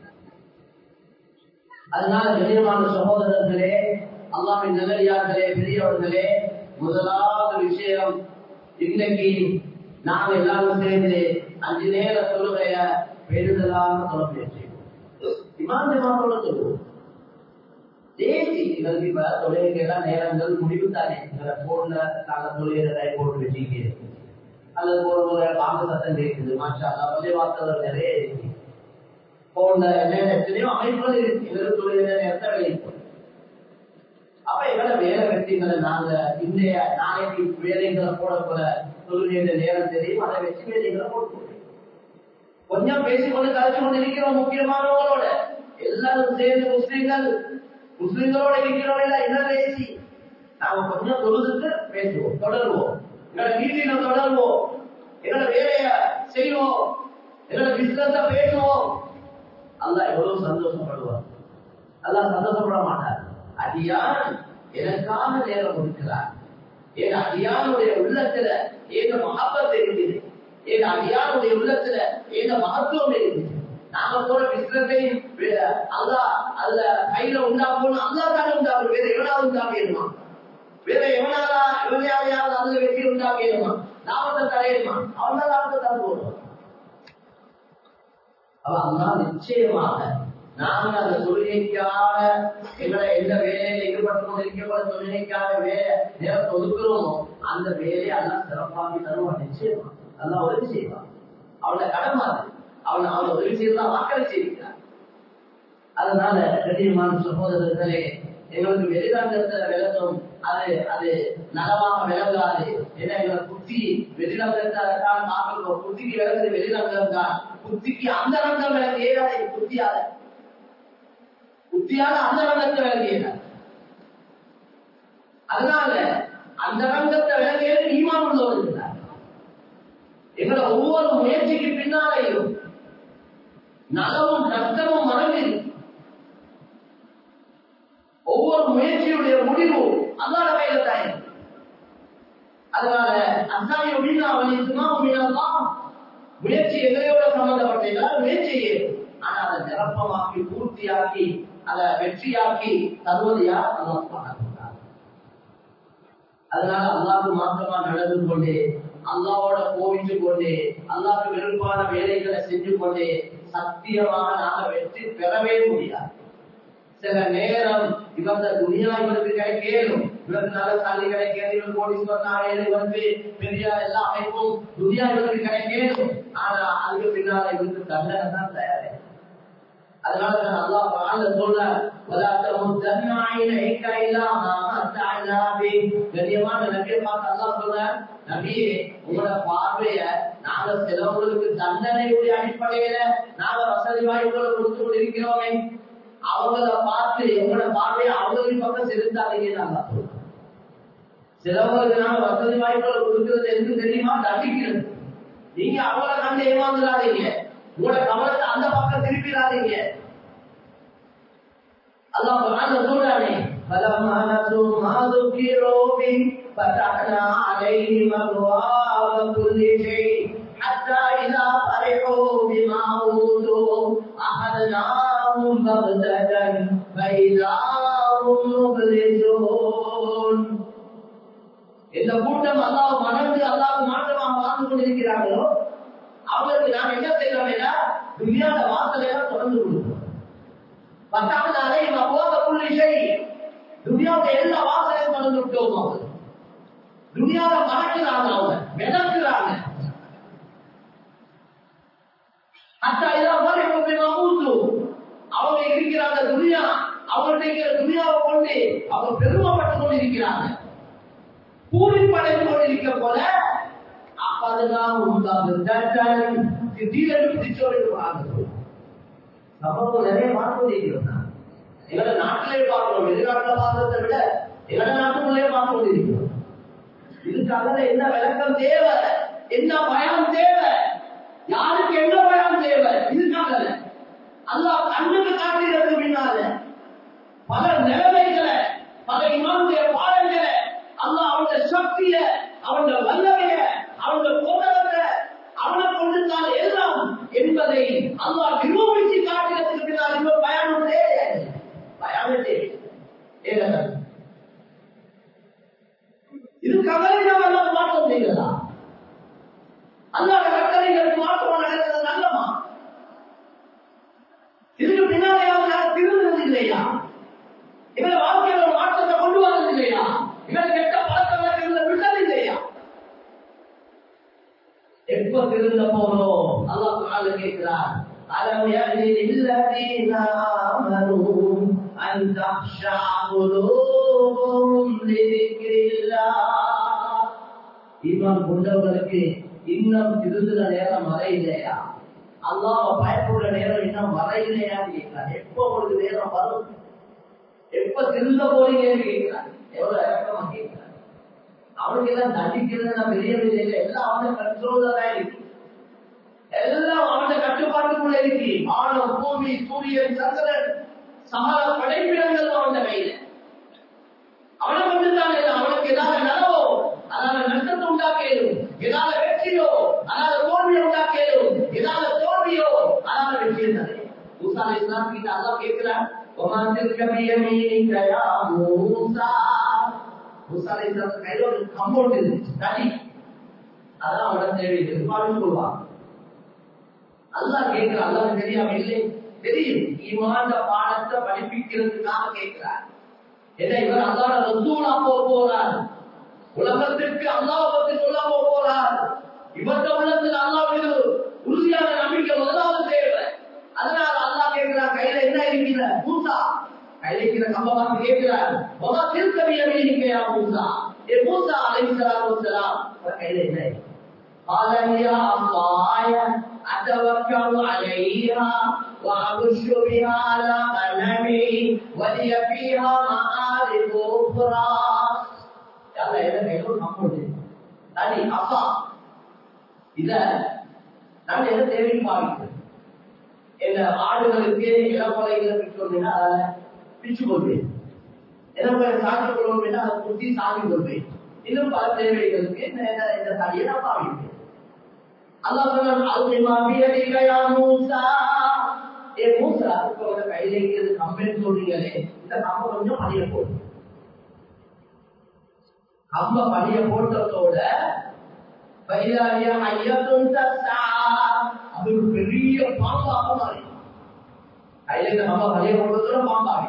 அதனால கண்ணியமான சகோதரர்களே, அல்லாஹ்வின் நல்லடியார்களே, பெரியவர்களே, முதலாவது விஷயம் இன்னைக்கு நாங்க எல்லாரும் சேர்ந்து அஞ்சு நேர தொழுகைய பெருதலாக சொல்ல முயற்சிப்போம். இமாந்தமானோட சொல்லுவோம். தேசி இவருக்கு இப்ப தொழில்கள் நேரங்கள் முடிவு தானே. எங்களை போன்ல நாங்க தொழிலை போட்டு வச்சுக்கிறேன், அல்லது ஒரு ஒரு வாங்க சத்தம் கேட்குது, மாஷா வார்த்தைகள் நிறைய இருக்கு. போன்ல என்ன எத்தனையோ அமைப்புகள் இருக்கு, எங்களுக்கு தொழில் நேரத்தை வெளியிட்டோம். அப்ப எங்களை வேலை வெற்றிகளை நாங்க இன்றைய நாளைக்கு வேலைகளை போட போல தொழில் நேரம் தெரியும், அதை வச்சு வேலைகளை போட்டு கொஞ்சம் பேசிக்கொண்டு கலைச்சு கொண்டு இருக்கிறோம். முக்கியமானவங்களோட எல்லாரும் சேர்ந்து முஸ்லீம்கள் முஸ்லீம்களோட இருக்கிறவங்க என்ன பேசி நாம கொஞ்சம் தொழுதுக்கு பேசுவோம், தொடருவோம், எங்களோட வீட்டில தொடருவோம், எங்களோட வேலைய செய்வோம், எங்களோட பிசினஸ பேசுவோம். அல்லாஹ் எவ்வளவு சந்தோஷப்படுவார். அல்லாஹ் சந்தோஷப்பட மாட்டார். அடியான் எனக்காக நேரம் ஒதுக்கிறார். என் அடியானுடைய உள்ளத்துல ஏக மகப்பத் இருக்குது, என் அடியானுடைய உள்ளத்துல ஏக மகத்துவம் இருக்குது. நாம போற பிசினஸை அல்லாஹ் அதுல கையில உண்டாக்கணும், அல்லாஹ் தானே உண்டாக்கணும், வேற எவனாவது உண்டாக்கிடுமா, வேற எவனால எவனையாவது அதுல வெற்றி உண்டாக்கிடுமா, லாபத்தை தரையுமா, அவன் தான் லாபத்தை தர போடுவான். அவ அல்லாஹ் நிச்சயமாக நாங்க அந்த தொழுகைக்காக எங்களை எந்த வேலையில ஈடுபட்டு கொண்டிருக்க தொழுகைக்காக வேலை நேரத்தை ஒதுக்குறோமோ அந்த வேலையை எல்லாம் சிறப்பாகி தருவான். நிச்சயமா எல்லாம் உதவி செய்வான். அவனை கடமாது அவன் அவனை உதவி செய்யலாம் வாக்களிச்சு இருக்கிறான். அதனால கண்ணியமான சகோதரர்களே, எங்களுக்கு வெளிநாட்டத்துல விளக்கும் அது அது நலமாக விளங்காது. ஏன்னா எங்களை புத்தி வெளிநாட்டத்தான் பார்க்கணும், புத்திக்கு விளங்குது வெளிநாட்டம் தான். புத்திக்கு அந்த ரங்கம் விளக்கு ஏதாவது புத்தியால புத்தியால அந்த ரங்கத்தை விளங்கியது. அதனால அந்த ரங்கத்தை விளங்கியது ஈமான் உள்ளவர் இருக்கிறார். எங்களை ஒவ்வொரு முயற்சிக்கு பின்னாலேயும் நலமும் கஷ்டமும் மறந்து ஒவ்வொரு முயற்சியுடைய முடிவு அல்லாஹ் கையில தான். அதனால அசாமி மீனா வலிசுமா மீனல்லாம் முயற்சி எதையோட சம்பந்தப்பட்டதால் முயற்சியே, ஆனா அதை நிரப்பமாக்கி பூர்த்தியாக்கி அதை வெற்றியாக்கி தருவது யார்? அல்லாஹ் சுப்ஹானஹு. அதனால அல்லாஹ்வுக்கு மாற்றமா நடந்து கொண்டே, அல்லாஹ்வோட கோவிச்சு கொண்டே, அல்லாஹ்வுக்கு விருப்பான வேலைகளை செஞ்சு கொண்டே சத்தியமாக நாம வெற்றி பெறவே முடியாது. சில நேரம் இவங்க துணியா இவருக்கு கிடைக்கலும், இவருக்கு நல்ல சாலை கிடைக்கிறது, இவர் கோடீஸ்வரன் இவருக்கு பெரிய எல்லா அமைப்பும் துணியா இவருக்கு கிடைக்கலும். ஆனா அதுக்கு பின்னால இவருக்கு தண்டனை தான் தயாரி. அதனால தான் அல்லாஹ் குர்ஆன்ல சொல்றார் வலா தமுத்தன்ன ஐனைக இலா மா மத்தஅனா பி. கண்ணியமான நபியை பார்த்து அல்லாஹ் சொல்றார், நபியே உங்களோட பார்வைய நாங்க சிலவங்களுக்கு தண்டனையுடைய அடிப்படையில நாங்க வசதி வாய்ப்புகளை கொடுத்து கொண்டிருக்கிறோமே, அவங்கள பார்த்து உங்களோட பார்வையை அவங்களின் பக்கம் செலுத்தாதீங்கன்னு அல்லாஹ் சொல்றார். சிலவங்களுக்கு நாங்க வசதி வாய்ப்புகளை கொடுக்கிறது எதுக்கு தெரியுமா? தண்டிக்கிறது. நீங்க அவங்களை கண்டு ஏமாந்துடாதீங்க, உங்களோட கவனத்தை அந்த பக்கம் திருப்பிடாதீங்க. அல்லாஹ் குர்ஆன்ல சொல்றானே فَلَمَّا نَسُوا مَا ذُكِّرُوا بِهِ فَتَحْنَا عَلَيْهِمْ أَبْوَابَ كُلِّ شَيْءٍ حَتَّى إِذَا فَرِحُوا بِمَا أُوتُوا أَخَذْنَاهُمْ بَغْتَةً فَإِذَا هُمْ مُبْلِسُونَ. இந்த கூட்டம் அல்லாஹ் மறந்து அல்லாஹ்வுக்கு மாற்றமாக வாழ்ந்து கொண்டிருக்கிறார்களோ அவங்களுக்கு நாம் என்ன செய்யறோம்னா துனியாத வாசலை எல்லாம் திறந்து கொடுக்கிறோம். பத்தாவதாலே அபுவாப குல்லி ஷை, துனியாவுடைய எல்லா வாசலையும் திறந்து விட்டோம். அவங்க துனியாவை மறக்கிறாங்க, அவங்க மிதக்கிறாங்க. அத்தா இதான் மாதிரி அவங்க இருக்கிறாங்க துனியா, அவங்களுடைய துனியாவை கொண்டு அவங்க பெருமைப்பட்டுக் கொண்டிருக்கிறாங்க, பூரிப்படைந்து கொண்டிருக்க போல அப்பதான் திடீரென்று பிடிச்சோடு சம்பவம் நிறைய பார்க்கொண்டிருக்கிறோம். எங்களோட நாட்டிலே பார்க்கிறோம், வெளிநாட்டில் பார்க்கறதை விட எங்களோட நாட்டுக்குள்ளே பார்க்க கொண்டிருக்கிறோம். இதுக்காக என்ன விளக்கம் தேவை, என்ன பயம் தேவை, யாருக்கு என்ன பயம் தேவை? இதுக்காக அல்லாஹ் கண்ணுக்கு காட்டுகிறது பின்னால பல நிலைமைகளை, பல இமாமுடைய பாடங்களை அல்லாஹ் அவனுடைய சக்திய, அவனுடைய வல்லமைய, அவனுடைய போதகத்தை அவனை கொண்டிருந்தால் எல்லாம் என்பதை அல்லாஹ் நிரூபித்து காட்டுகிறதுக்கு பின்னால் இன்னும் பயணம் தேவை, பயணம் தேவை. இது கவலையாக எல்லாம் மாற்றம் செய்கிறதா? அல்லாஹ் கட்டளைகளுக்கு மாற்றம் நடக்கிறது நல்லமா? இதுக்கு பின்னாலே அவர் திருந்தது இல்லையா? இவரை வாழ்க்கையில் ஒரு மாற்றத்தை கொண்டு வரது இல்லையா? இவர் கெட்ட பழக்க வழக்கங்களை விட்டது இல்லையா? எப்ப திருந்த போறோம்? அல்லாஹ் குர்ஆன்ல கேட்கிறார், அலம் யஅனி லில்லதீன ஆமனூ அன் தக்ஷா குலூபுஹும் லிذிக்ரில்லாஹ். ஈமான் கொண்டவர்களுக்கு இன்னும் திருந்துற நேரம் வர இல்லையா? அல்லாஹ்வை பயப்படுற நேரம் இன்னும் வர இல்லையான்னு கேட்கிறார். எப்ப உங்களுக்கு நேரம் வரும்? எப்ப திருந்த போறீங்கன்னு கேட்கிறார். எவ்வளவு இறக்கமா கேட்கிறார். அவனுக்கு எல்லாம் தண்டிக்கிறது பெரிய இல்லை, எல்லாம் அவனை கண்ட்ரோல்ல தான் இருக்கு, எல்லாம் அவனை கட்டுப்பாட்டுக்குள்ள இருக்கு. வானம், பூமி, சூரியன், சந்திரன், சகல படைப்பிடங்கள் அவன் கையில. அவனை கொண்டுதான் அவனுக்கு ஏதாவது நலவோ அதனால நஷ்டத்தை உண்டாக்கியலும், ஏதாவது வெற்றியோ அதனால தோல்வியை உண்டாக்கியலும், ஏதாவது தோல்வியோ அதனால வெற்றி இருந்தாரு. மூசா அலைஹிஸ்ஸலாம் கிட்ட அல்லாஹ் கேட்கிறார், கையில ஒரு கம்பவுண்ட் இருந்துச்சு, தனி, அதான் அவட தேவை சொல்லுவாங்க. அல்லாஹ் கேட்கிற, அல்லாஹ் தெரியாம இல்லை, தெரியும். ஈமான் பாடத்தை படிப்பிக்கிறதுக்காக கேட்கிறார். ஏன்னா இவர் அல்லாஹ் ரசூலா போக போறார், உலகத்திற்கு அல்லாஹ் பத்தி சொல்ல போறார். இவர்த உள்ளத்தில் அல்லாஹ் மீது உறுதியான நம்பிக்கை முதலாவது தேவை. அதனால அல்லாஹ் கேட்கிறார், கையில என்ன இருக்கிற மூசா? கையில இருக்கிற கம்பமாக கேட்கிறார், திருக்கவியா மூசா, ஏ மூசா அலைஹிஸ்ஸலாத்து வஸ்ஸலாம் கையில என்ன? قال هي عصاي أتوكل عليها وأبش بها على غنمي ولي فيها مآرب أخرى. يلا يلا கையில கம்பவுண்ட் தனி அசா. இத நான் என்ன தேவை பாவிக்கிறேன்? என்ன ஆடுகளுக்கு இளப்பலைகளுக்கு சொன்னா அதை பிச்சு கொள்வேன், இளப்பலை சாட்சி கொள்வோம், அதை குத்தி சாமி கொள்வேன். இன்னும் பல தேவைகளுக்கு இந்த தனியை நான் பாவிப்பேன். அல்லாஹ் சொன்னான், அல்கிமா பியதிகயா மூசா, ஏ மூசா, உங்க கையில இருக்கிறது கம்பெனி சொல்றீங்களே, இந்த கம்ப கொஞ்சம் பணிய போடும். கம்ப பணிய போட்டதோட அது ஒரு பெரிய பாம்பாக மாறி, கையில இந்த கம்ப பணிய போட்டதோட பாம்பாகி.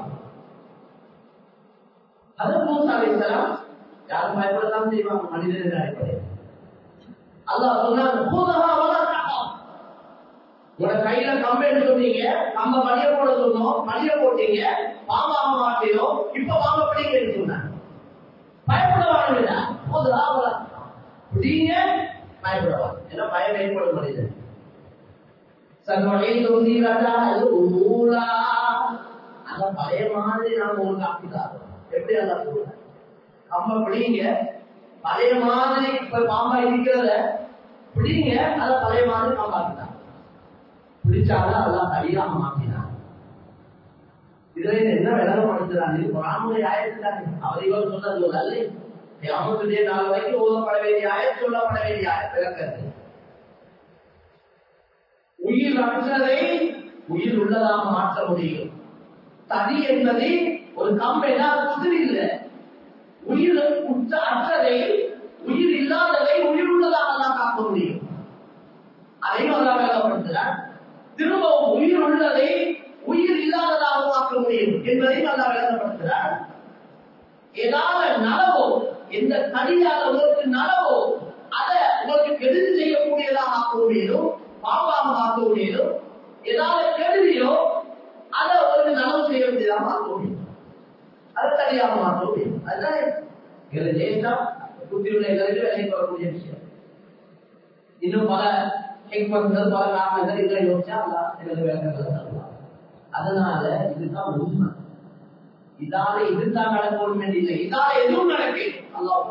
அது மூசா அலைஹிஸ்ஸலாம் யாரும் பயப்படலாம் செய்வாங்க, மனிதர்கள் அடிப்படையில். அல்லாஹ் சொன்னான், உங்களோட கையில கம்பை சொன்னீங்க, கம்ப மடிய போட சொன்னோம், மடிய போட்டீங்க, பாம்பாக மாட்டினோ, இப்ப பாம்ப பிடிங்கன்னு சொன்னாங்க. பயப்படவாங்க போதுதா பிடிங்க, பயப்படவாங்க. ஏன்னா பயம் ஏற்படும் மனிதன். சன்மலை தொந்தீரா அது ஊரா அந்த பழைய மாதிரி நாம உங்களுக்கு ஆக்கிட்டாரு. எப்படி அந்த கம்ப பிடிங்க, பழைய மாதிரி இப்ப பாம்பா இருக்கிறத பிடிங்க, அத பழைய மாதிரி பாம்பாக்கிட்டாங்க. பிடிச்சாதான் அதெல்லாம் அடியாம மாற்றினாங்க. இதுல என்ன விளங்கப்படுத்துறாங்க? குர்ஆனுடைய ஆயத்துதானே. அவர் இவர் சொன்னது ஒரு அல்ல. கியாமத்துடைய நாள் வரைக்கும் ஓதப்பட வேண்டிய ஆயத், சொல்லப்பட வேண்டிய ஆயத் விளக்கிறது. உயிர் அற்றதை உயிர் உள்ளதாக மாற்ற முடியும். தடி என்பது ஒரு கம்பெனா குதிரை இல்லை. உயிர் அற்றதை உயிர் இல்லாததை உயிர் உள்ளதாக தான் காக்க முடியும். அதையும் அதான் விளங்கப்படுத்துறார். திரும்பவும் உயிர் உள்ளதை உயிர் இல்லாததாக மாற்ற முடியும் என்பதையும் நல்லா விளங்கப்படுத்துகிறார். ஏதாவது நலவோ, எந்த தனியாக உங்களுக்கு நலவோ அதை உங்களுக்கு கெடுதி செய்யக்கூடியதாக ஆக்க முடியும், பாம்பாக ஆக்க முடியும். ஏதாவது கெடுதியோ அதை உங்களுக்கு நலவு செய்ய வேண்டியதாக ஆக்க முடியும், அதை தனியாக மாற்ற முடியும். அதுதான் ஜெயிச்சா புத்தியுள்ள எங்களுக்கு வேலைக்கு வரக்கூடிய விஷயம். இன்னும் பல ஹிக்மத்கள், பல காரணங்கள் இதை யோசிச்சா எங்களுக்கு விளக்கங்கள் தரலாம். அதனால இதுதான் உண்மை. இதால இதுதான் நடக்கும் இல்லை, இதால எதுவும் நடக்கு. அல்லாஹ்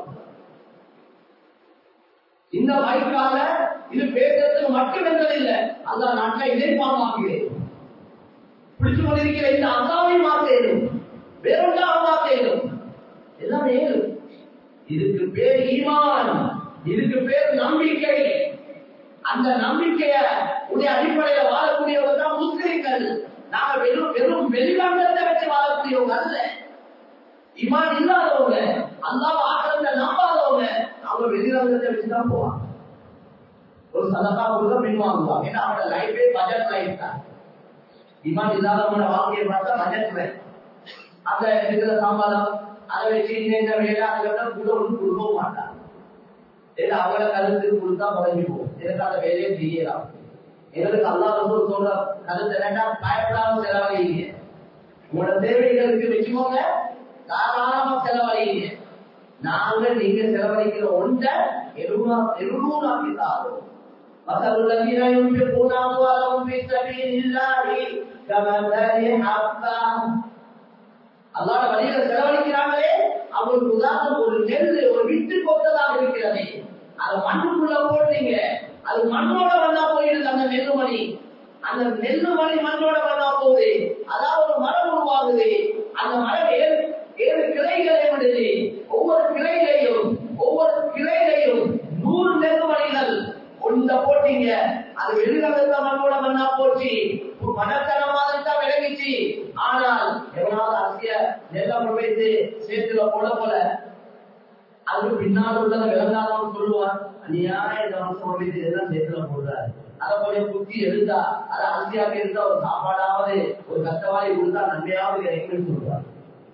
இந்த வாய்க்கால இது பேசுறதுக்கு மட்டும் என்பதில்லை. அல்லா நாட்டை எதிர்பார்க்கிறேன். பிடிச்சு கொண்டிருக்கிற இந்த அல்லாவை மாற்றேனும், வேறொன்றாக மாற்றேனும், எல்லாம் ஏறும். இதுக்கு பேர் ஈமான், இதுக்கு பேர் நம்பிக்கை. அந்த நம்பிக்கைய உடைய அடிப்படையில வாழக்கூடியவங்க தான் முஸ்லிம்கள். நாங்க வெறும் வெறும் வெளிவங்கத்தை வச்சு வாழக்கூடியவங்க அல்ல. ஈமான் இல்லாதவங்க, அல்லாஹ் ஆகறத நம்பாதவங்க, அவங்க வெளிவங்கத்தை வச்சுதான் போவாங்க. ஒரு சதகா கூட பின்வாங்குவாங்க. ஏன்னா அவங்களோட லைஃபே பட்ஜெட் லைஃப் தான். ஈமான் இல்லாதவங்களோட வாழ்க்கையை பார்த்தா பட்ஜெட் லைஃப். அந்த இருக்கிற சம்பளம் அதை வச்சு இந்த வேலை அதை கூட ஒன்றும் கொடுக்கவும் மாட்டாங்க. அவங்கள கருத்துக்கு கொடுத்தா பழகி போகும். எனக்கு அந்த வேலையை செய்யலாம். எங்களுக்கு அல்லாஹ் ரசூல் சொல்ற கருத்து என்னன்னா, பயப்படாம செலவழிங்க. உங்களோட தேவைகளுக்கு வச்சுக்கோங்க, தாராளமா செலவழிங்க. நாங்க நீங்க செலவழிக்கிற ஒன்றை எழுநூறு எழுநூறு ஆக்கித்தாரோம். மசலுள்ளதீன யுன்ஃபிகூன அம்வாலஹும் ஃபீ ஸபீலில்லாஹி கமஸலி ஹப்பா. அல்லாஹ்வுடைய வழியில செலவழிக்கிறாங்களே, அவங்களுக்கு உதாரணம் ஒரு நெல் ஒரு விட்டு போட்டதாக இருக்கிறது. அது மண்ணுக்குள்ள போட்டீங்க, அது மண்ணோட வந்தா போயிடுது. அந்த நெல்லு மணி, அந்த நெல்லு மணி மண்ணோட வந்தா போகுது. அதாவது ஒரு மரம் உருவாகுது. அந்த மரம் ஏழு ஏழு கிளைகளை விடுது. ஒவ்வொரு கிளையிலையும் ஒவ்வொரு கிளையிலையும் நூறு நெல்லு மணிகள் ஒன்ற போட்டீங்க. அது வெளியில மண்ணோட மண்ணா போச்சு, மனத்தனமாக தான் விளங்கிச்சு. ஆனால் எவனாவது அசிய நெல்லம் வைத்து சேத்துல போட போல அதுக்கு பின்னால் உள்ளதை விளங்காதவன் சொல்லுவான், அநியாய கவனம் வைத்து எல்லாம் சேத்துல போடுறாரு. அதை போல குத்தி எடுத்தா அதை அரிசியாக இருந்தா ஒரு சாப்பாடாவது ஒரு கஷ்டவாளி கொடுத்தா நன்மையாவது கிடைக்கும்னு சொல்லுவார்.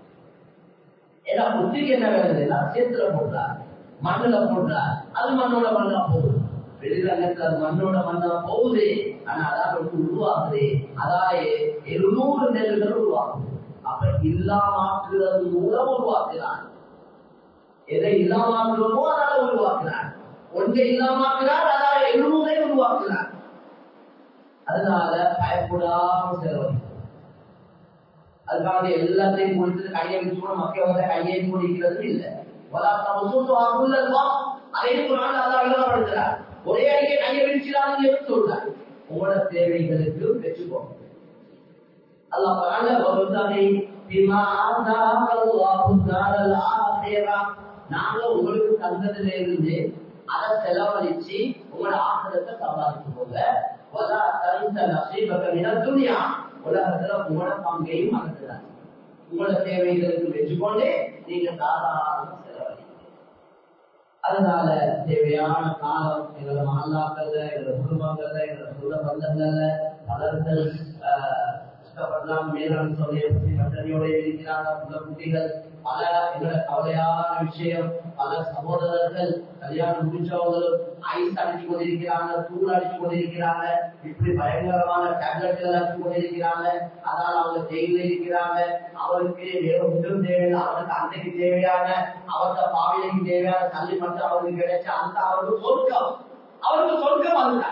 ஏன்னா புத்திக்கு என்ன வேலை, சேத்துல போடுறார், மண்ணுல போடுறார், அது மண்ணோட மண்ணா போகுது. வெளிரங்கத்துல அது மண்ணோட மண்ணா போகுது. ஆனா அதான் ரொம்ப உருவாகுது. அதாவது எழுநூறு நெல்லுகள் உருவாகுது. அப்ப இல்லாமாக்குறது மூலம் உருவாக்குறான். எதை இல்லாமாக்குறோமோ அதால உருவாக்குறான். ஒன்றை இல்லாமாக்குறான், அதால எழுநூறை உருவாக்குறான். அதனால பயப்படாம செலவழிக்கும். அதுக்காக எல்லாத்தையும் கொடுத்துட்டு கையை வச்சுக்கணும், மக்கள் வந்து கையை முடிக்கிறது இல்லை. அதையும் அதான் விளங்கப்படுத்துறார். ஒரே அடிக்கை கையை விரிச்சிடாதுன்னு சொல்றார். உங்களோட தேவைகளுக்கு வச்சுக்கோங்க. அல்லாஹ் நாங்க உங்களுக்கு தந்ததுல இருந்து அதை செலவழிச்சு உங்களோட ஆசிரத்தை சம்பாதிச்சுக்கோங்க. உலகத்துல உங்களோட பங்கையும் மறந்துடாது. உங்களோட தேவைகளுக்கு வச்சுக்கொண்டு நீங்க தாராளமா செலவழிங்க. அதனால தேவையான காலம் எங்களோட மகல்லாக்கள்ல, எங்களோட குடும்பங்கள்ல, எங்களோட சொந்த பந்தங்கள்ல பலர்கள் கஷ்டப்படலாம். மேலாண் சொல்லிய பட்டணியோட இருக்கிறாங்க. குல குட்டிகள் பல எங்களை கவலையான விஷயம், பல சகோதரர்கள் கல்யாணம் முடிச்சவங்களும் ஐஸ் அடிச்சு கொண்டிருக்கிறாங்க, தூள் அடிச்சு கொண்டிருக்கிறாங்க, இப்படி பயங்கரமான டேப்லெட்கள் அடிச்சு கொண்டிருக்கிறாங்க. அதனால அவங்க ஜெயில இருக்கிறாங்க. அவருக்கு ஒன்றும் தேவையில்லை, அவருக்கு அன்னைக்கு தேவையான அவருடைய பாவிலைக்கு தேவையான தள்ளி மட்டும் அவருக்கு கிடைச்ச அந்த அவருக்கு சொர்க்கம், அவருக்கு சொர்க்கம் அதுதான்.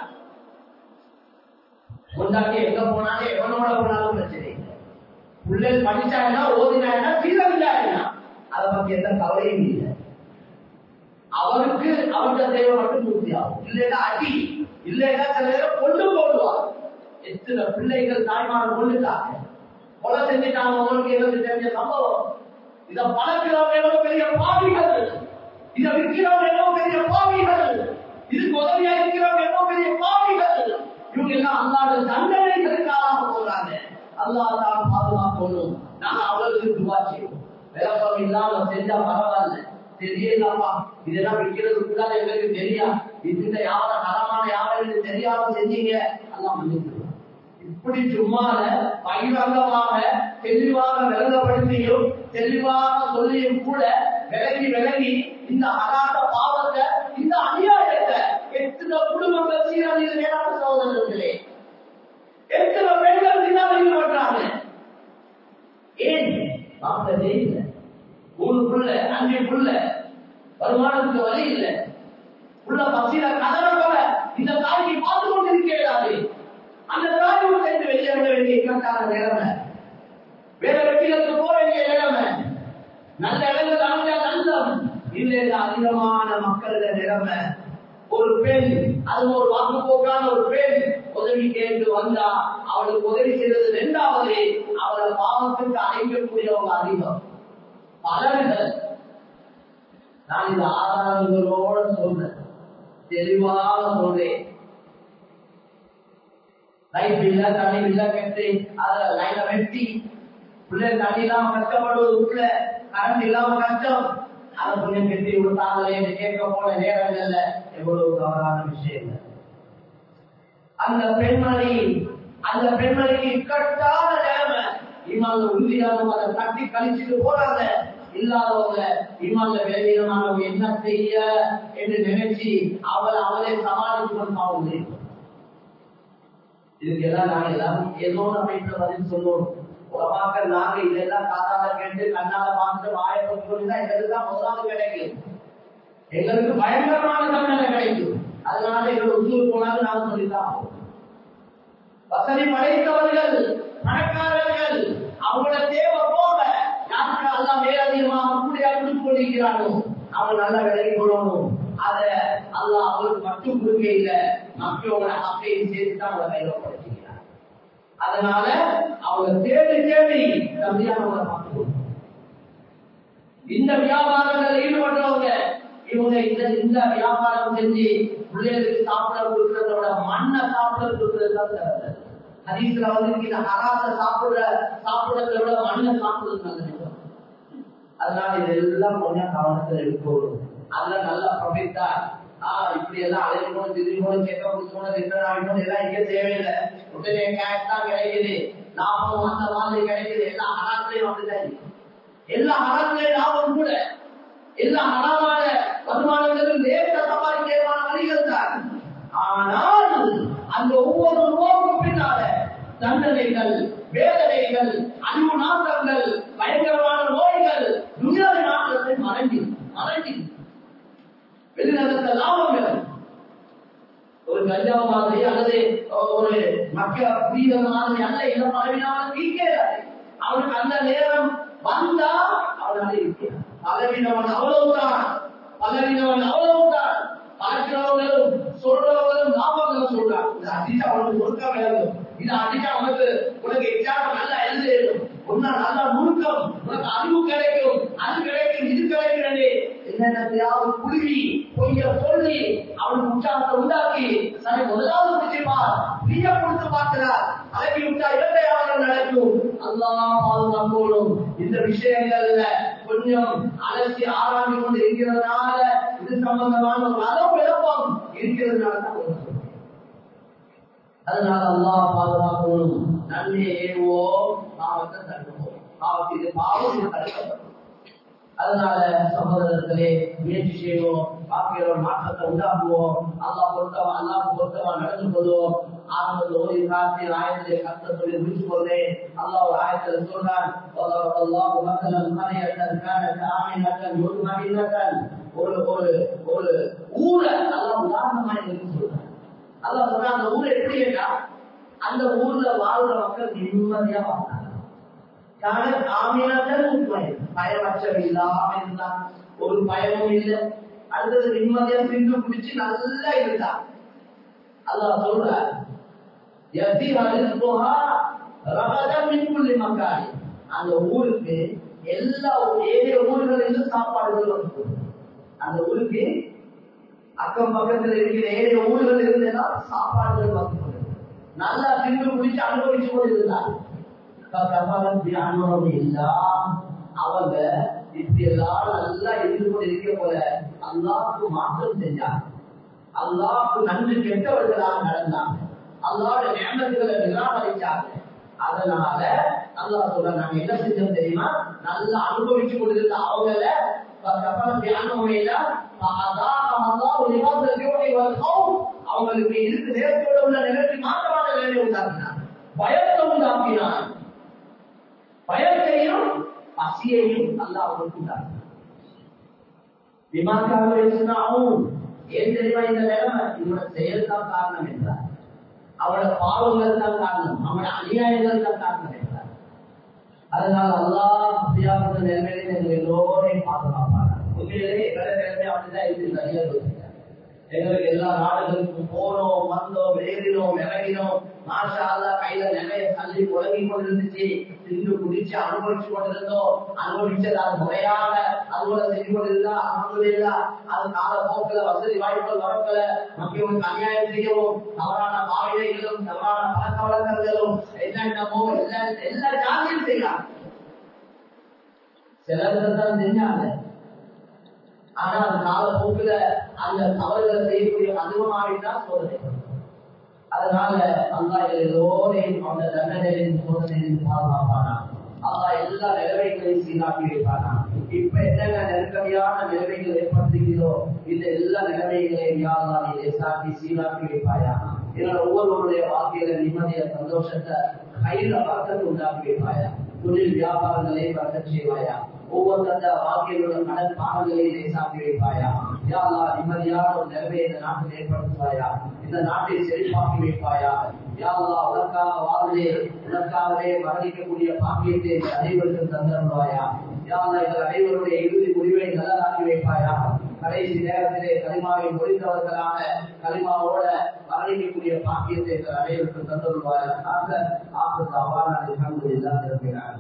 கொண்டாட்டி எங்க போனாலும் எவனோட போனாலும் பிரச்சனை இல்லை. பிள்ளைகள் படிச்சாங்கன்னா ஓதினாங்கன்னா தீரவில்லைன்னா அதை பத்தி எந்த கவலையும் இல்லை. அவருக்கு அவருடைய தேவை மட்டும் பூர்த்தி ஆகும். இல்லைன்னா அடி, இல்லைன்னா சில நேரம் கொண்டு போடுவார். எத்தனை பிள்ளைகள் தாய்மார் கொண்டுட்டாங்க, கொலை செஞ்சுட்டாங்க. அவங்களுக்கு எங்களுக்கு தெரிஞ்ச சம்பவம். இதை பழக்கிறவங்க எவ்வளவு பெரிய பாவிகள், இதை விற்கிறவங்க எவ்வளவு பெரிய பாவிகள், இதுக்கு உதவியா இருக்கிறவங்க எவ்வளவு பெரிய பாவிகள். இவங்க எல்லாம் அல்லாத தண்டனைகளுக்காக போறாங்க. அல்லாஹ் தான் பாதுகாக்கணும். நாங்க அவர்களுக்கு துவா செய்வோம். விளக்கம் இல்லாம செஞ்சா பரவாயில்ல, தெரியலாமா இதெல்லாம் விற்கிறது கூட எங்களுக்கு தெரியா, இந்த யார ஹராமான யாரும் தெரியாம செஞ்சீங்க எல்லாம் மன்னிச்சிருவோம். இப்படி சும்மால பகிரங்கமாக தெளிவாக விளங்கப்படுத்தியும் தெளிவாக சொல்லியும் கூட விலகி விலகி இந்த அராட்ட பாவத்தை, இந்த அநியாயத்தை எத்தனை குடும்பங்கள் சீரழிவு வேளாண் சகோதரர்களே, எத்தனை பெண்கள் சீரழிவு பண்றாங்க. ஏன் மாப்பிள்ளை இல்லை, மூணு புள்ள அஞ்சு புள்ள, வருமானத்துக்கு வழி இல்லை, உள்ள பசியில கதறப்ப இந்த தாய்க்கு பார்த்து கொண்டிருக்கிறாரு. அந்த தாயும் சேர்ந்து வெளியே விட வேண்டிய இக்கட்டான நிலைமை, வேற வெற்றிகளுக்கு போக வேண்டிய நிலைமை, நல்ல இடங்கள் அமைஞ்சா நல்லம் இல்லை. அதிகமான மக்களோட நிலைமை. ஒரு பெண், அது ஒரு வாக்கு போக்கான ஒரு பெண் உதவி கேட்டு வந்தா அவளுக்கு உதவி செய்வது இரண்டாவது, அவளை பாவத்துக்கு அழைக்கக்கூடியவங்க அதிகம் பலர்கள். நான் இந்த ஆதாரங்களோட சொல்றேன், தெளிவாக சொல்றேன். லைட் இல்ல, தண்ணி இல்ல, கட்டி அத லைன வெட்டி பிள்ளை தண்ணி இல்லாம கஷ்டப்படுவது, உள்ள கரண்ட் இல்லாம கஷ்டம், அதை கொஞ்சம் கட்டி விட்டாங்களே கேட்க போன நேரங்கள்ல எவ்வளவு தவறான விஷயம். அந்த பெண்மணி, அந்த பெண்மணிக்கு இக்கட்டான நிலைமை, இமான் உறுதியானவங்க அதை தட்டி கழிச்சுட்டு போறாங்க. இல்லாதவங்க இமான்ல வேலையினமானவங்க என்ன செய்ய என்று நினைச்சு அவளை அவளை சமாளித்து கொண்டாங்க. இதுக்கு எல்லாம் நாங்க எல்லாம் ஏதோ அமைப்புல பதில் சொல்லுவோம். உலமாக்கள் நாங்க இதெல்லாம் காதால கேட்டு கண்ணால பார்த்து வாயை கொண்டுதான் எங்களுக்கு தான் முதலாவது கிடைக்கும். எங்களுக்கு பயங்கரமான தண்டனை கிடைக்கும். அதனால எங்களுக்கு உள்ளூர் போனாலும் நாங்க சொல்லித்தான் ஆகும். வசதி படைத்தவர்கள், பணக்காரர்கள், அவங்களோட தேவை போக யாருக்கு எல்லாம் மேலதிகமாக அப்படியா கொடுத்து கொண்டிருக்கிறானோ அவங்க நல்லா விலகி கொள்ளணும். அத அல்லா அவங்களுக்கு மட்டும் கொடுக்க இல்லை, மக்களோட ஹக்கையும் சேர்த்துதான் அவங்களை கைவப்படுத்துகிறார். அதனால அவங்க தேடி தேடி தம்பியானவங்களை பார்த்துக்கணும். இந்த வியாபாரங்கள் ஈடுபடுறவங்க இவங்க இந்த இந்த வியாபாரம் செஞ்சு பிள்ளைகளுக்கு சாப்பிட கொடுக்கறதோட மண்ணை சாப்பிட கொடுக்கறது. ஹதீஸ்ல வந்து இந்த ஹராச சாப்பிடுற சாப்பிடுறத விட மண்ணை சாப்பிடுறது. அதனால இதெல்லாம் கொஞ்சம் கவனத்தில் எடுக்கணும். அதுல நல்லா ப்ரொஃபிட்டா ஆஹ் இப்படி எல்லாம் அழைச்சு போன திடீர் போன செக்கப் போன ரிட்டர்ன் ஆகணும் எல்லாம் இங்க தேவையில்லை. உடனே கேஷ் தான் கிடைக்குது, லாபம் அந்த மாதிரி கிடைக்குது. எல்லா ஹராத்திலையும் அப்படிதான், எல்லா ஹராத்திலையும் லாபம் கூட, எல்லா ஹராமான வருமானங்களும் நேர்த்த சம்பாதிக்கிறமான வழிகள் தான். ஆனால் அந்த ஒவ்வொரு ரூபாவுக்கும் பின்னால தண்டனைகள், வேதனைகள், அன்பு நாட்டங்கள், பயங்கரமான நோய்கள், துணியாவை நாட்டத்தை மறைஞ்சி மறைஞ்சி வெளிநடத்த லாபங்கள். ஒரு கஞ்சா மாதிரி அல்லது ஒரு மக்கள் புரியுத மாதிரி அல்ல, இந்த பலவீனமான தீக்கிறாரு. அவனுக்கு அந்த நேரம் வந்தா அவனால இருக்கிறான். பலவீனவன் அவ்வளவுதான், பலவீனவன் அவ்வளவுதான். பார்க்கிறவங்களும் சொல்றவங்களும் லாபங்களும் சொல்றாங்க. இது அடிச்சா அவனுக்கு ஒழுக்கம் வேணும், இது அடிச்சா அவனுக்கு உனக்கு எக்ஸாம் நல்லா எழுதும், உன்னா நல்லா நுணுக்கம், உனக்கு அறிவு கிடைக்கும், அது கிடைக்கும், இது கிடைக்கிறது. என்னென்னையாவது குழுவி பொய்ய சொல்லி அவனுக்கு உற்சாகத்தை உண்டாக்கி சரி முதலாவது முடிச்சுப்பார், நீய கொடுத்து பார்க்கிறார், அழகி விட்டா இரட்டையாக நடக்கும். அல்லாஹ் பாதுகாக்கணும். இந்த விஷயங்கள்ல கொஞ்சம் அலசி ஆராய்ந்து கொண்டு இருக்கிறதுனால இது சம்பந்தமான ஒரு அளவு விளப்பம் இருக்கிறதுனால தான். அதனால அல்லாஹ் பாதுகாக்கணும். நன்மையை ஏறுவோம், பாவத்தை தடுப்போம். பாவத்தை இது பாவம் தடுக்கப்படும். அதனால சகோதரர்களே முயற்சி செய்வோம், வாழ்க்கையோட மாற்றத்தை உண்டாக்குவோம், அல்லாஹ் பொருத்தமா அல்லாஹ் பொருத்தமா நடந்து கொள்வோம். ஆரம்பத்தில் ஒரு காலத்தில் ஆயத்திலே கத்த சொல்லி முடிச்சு கொள்றேன். அல்லாஹ் ஒரு ஆயத்துல சொல்றான், அல்லாஹ் மக்கள் மனையத்தன் ஆமினத்தன் ஒரு மனிதன் ஒரு ஒரு ஒரு ஊரை அல்லாஹ் உதாரணமா எனக்கு சொல்றான். அல்லாஹ் சொல்றான் அந்த ஊரை எப்படி கேட்டா அந்த ஊர்ல வாழ்ற மக்கள் நிம்மதியா வாழ்றாங்க. பயமற்றம் இல்லாம இருந்தா, ஒரு பயமும் இல்லை. அடுத்தது நிம்மதியா பிரிந்து குடிச்சு நல்லா இருந்தா. அல்லாஹ் சொல்ற அந்த ஊருக்கு எல்லா ஏழு ஊர்களிலும் சாப்பாடுகள் வந்து அந்த ஊருக்கு அக்கம் பக்கத்தில் இருக்கிற ஏழு ஊர்கள் இருந்தேன்னா சாப்பாடுகள் வந்து நல்லா பிரிந்து குடிச்சு அனுபவிச்சு கொண்டு இருந்தார். அவங்க இப்படி எல்லாரும் நல்லா இருந்து கொண்டு இருக்க போல அல்லாஹ்வுக்கு மாற்றம் செஞ்சாங்க. அல்லாஹ்வுக்கு நன்றி கெட்டவர்களாக நடந்தாங்க. அல்லாஹ்வுடைய நியமத்துகளை நிராகரிச்சாங்க. அதனால அல்லாஹ் சொல்ற நாங்க என்ன செஞ்சோம் தெரியுமா, நல்லா அனுபவிச்சு கொண்டிருந்த அவங்கள அவங்களுக்கு இருக்கு நேரத்தோட உள்ள நிகழ்ச்சி மாற்றமான நிலையை உண்டாக்கினார், பயத்தை உண்டாக்கினார். பயத்தையும் பசியையும் அல்லாஹ் அவங்களுக்கு உண்டாக்கினார். விமானக்காரர்கள் ஏன் தெரியுமா இந்த நிலைமை, இவனோட செயல் தான் காரணம் என்றார். அவனோட பாவங்கள் தான் காரணம், அவனோட அநியாயங்கள் தான் காரணம் என்றார். அதனால அல்லாஹ் அப்படியாப்பட்ட நிலைமையில எங்களை எல்லோரையும் பாதுகாப்பாங்க. உண்மையிலேயே எங்களை நிலைமை அப்படிதான் இருக்கு. நிறைய எங்களுக்கு எல்லா நாடுகளுக்கும் போனோம், வந்தோம், ஏறினோம், இறங்கினோம். மாஷா அல்லாஹ் கையில நிறைய தள்ளி உலகி கொண்டிருந்துச்சு, திண்டு குடிச்சு அனுபவிச்சு கொண்டிருந்தோம். அனுபவிச்சது அது முறையாக அதுபோல செஞ்சு கொண்டிருந்தா அல்ஹம்துலில்லாஹ். அது கால போக்குல வசதி வாய்ப்புகள் வரக்கல, மக்களுக்கு அநியாயம் செய்யவும், தவறான பாவினைகளும் தவறான பழக்க வழக்கங்களும் என்னென்னமோ எல்லா எல்லா ஜாதியும் செய்யலாம். சிலர்கள் தான் செஞ்சாங்க. ஆனா அந்த கால போக்குல அந்த தவறுகளை செய்யக்கூடிய அதிகமாகிட்டா சோதனை. அதனால அல்லாஹ் எல்லோரையும் அந்த தண்டனையின் சோதனையின் பாதுகாப்பானா. அல்லாஹ் எல்லா நிலைமைகளையும் சீராக்கி வைப்பானா. இப்ப என்னென்ன நெருக்கடியான நிலைமைகள் ஏற்படுத்துகிறதோ இந்த எல்லா நிலைமைகளையும் யாரெல்லாம் நீ லேசாக்கி சீராக்கி வைப்பாயா. இதனால ஒவ்வொருவருடைய வாழ்க்கையில நிம்மதிய சந்தோஷத்தை கையில வர்க்கத்தை உண்டாக்கி வைப்பாயா. தொழில் வியாபாரங்களை வர்க்க செய்வாயா. ஒவ்வொருத்த வாழ்க்கையிலுள்ள கடன் பாடங்களை லேசாக்கி வைப்பாயா. யா அல்லாஹ் நிம்மதியான ஒரு நிலைமையை இந்த நாட்டில் ஏற்படுத்துவாயா. இந்த நாட்டை செழிப்பாக்கி வைப்பாயா. யா அல்லாஹ் உனக்காக வாழ்ந்தே உனக்காகவே மரணிக்கக்கூடிய பாக்கியத்தை அனைவருக்கும் தந்தருவாயா. யா அல்லாஹ் எங்கள் அனைவருடைய இறுதி முடிவை நல்லதாக்கி வைப்பாயா. கடைசி நேரத்திலே கலிமாவை முடித்தவர்களாக கலிமாவோட மரணிக்கக்கூடிய பாக்கியத்தை எங்கள் அனைவருக்கும் தந்தருவாயா. ஆக ஆக்கு அவ்வாறு அல்ஹம்துலில்லாஹ் இருக்கிறார்.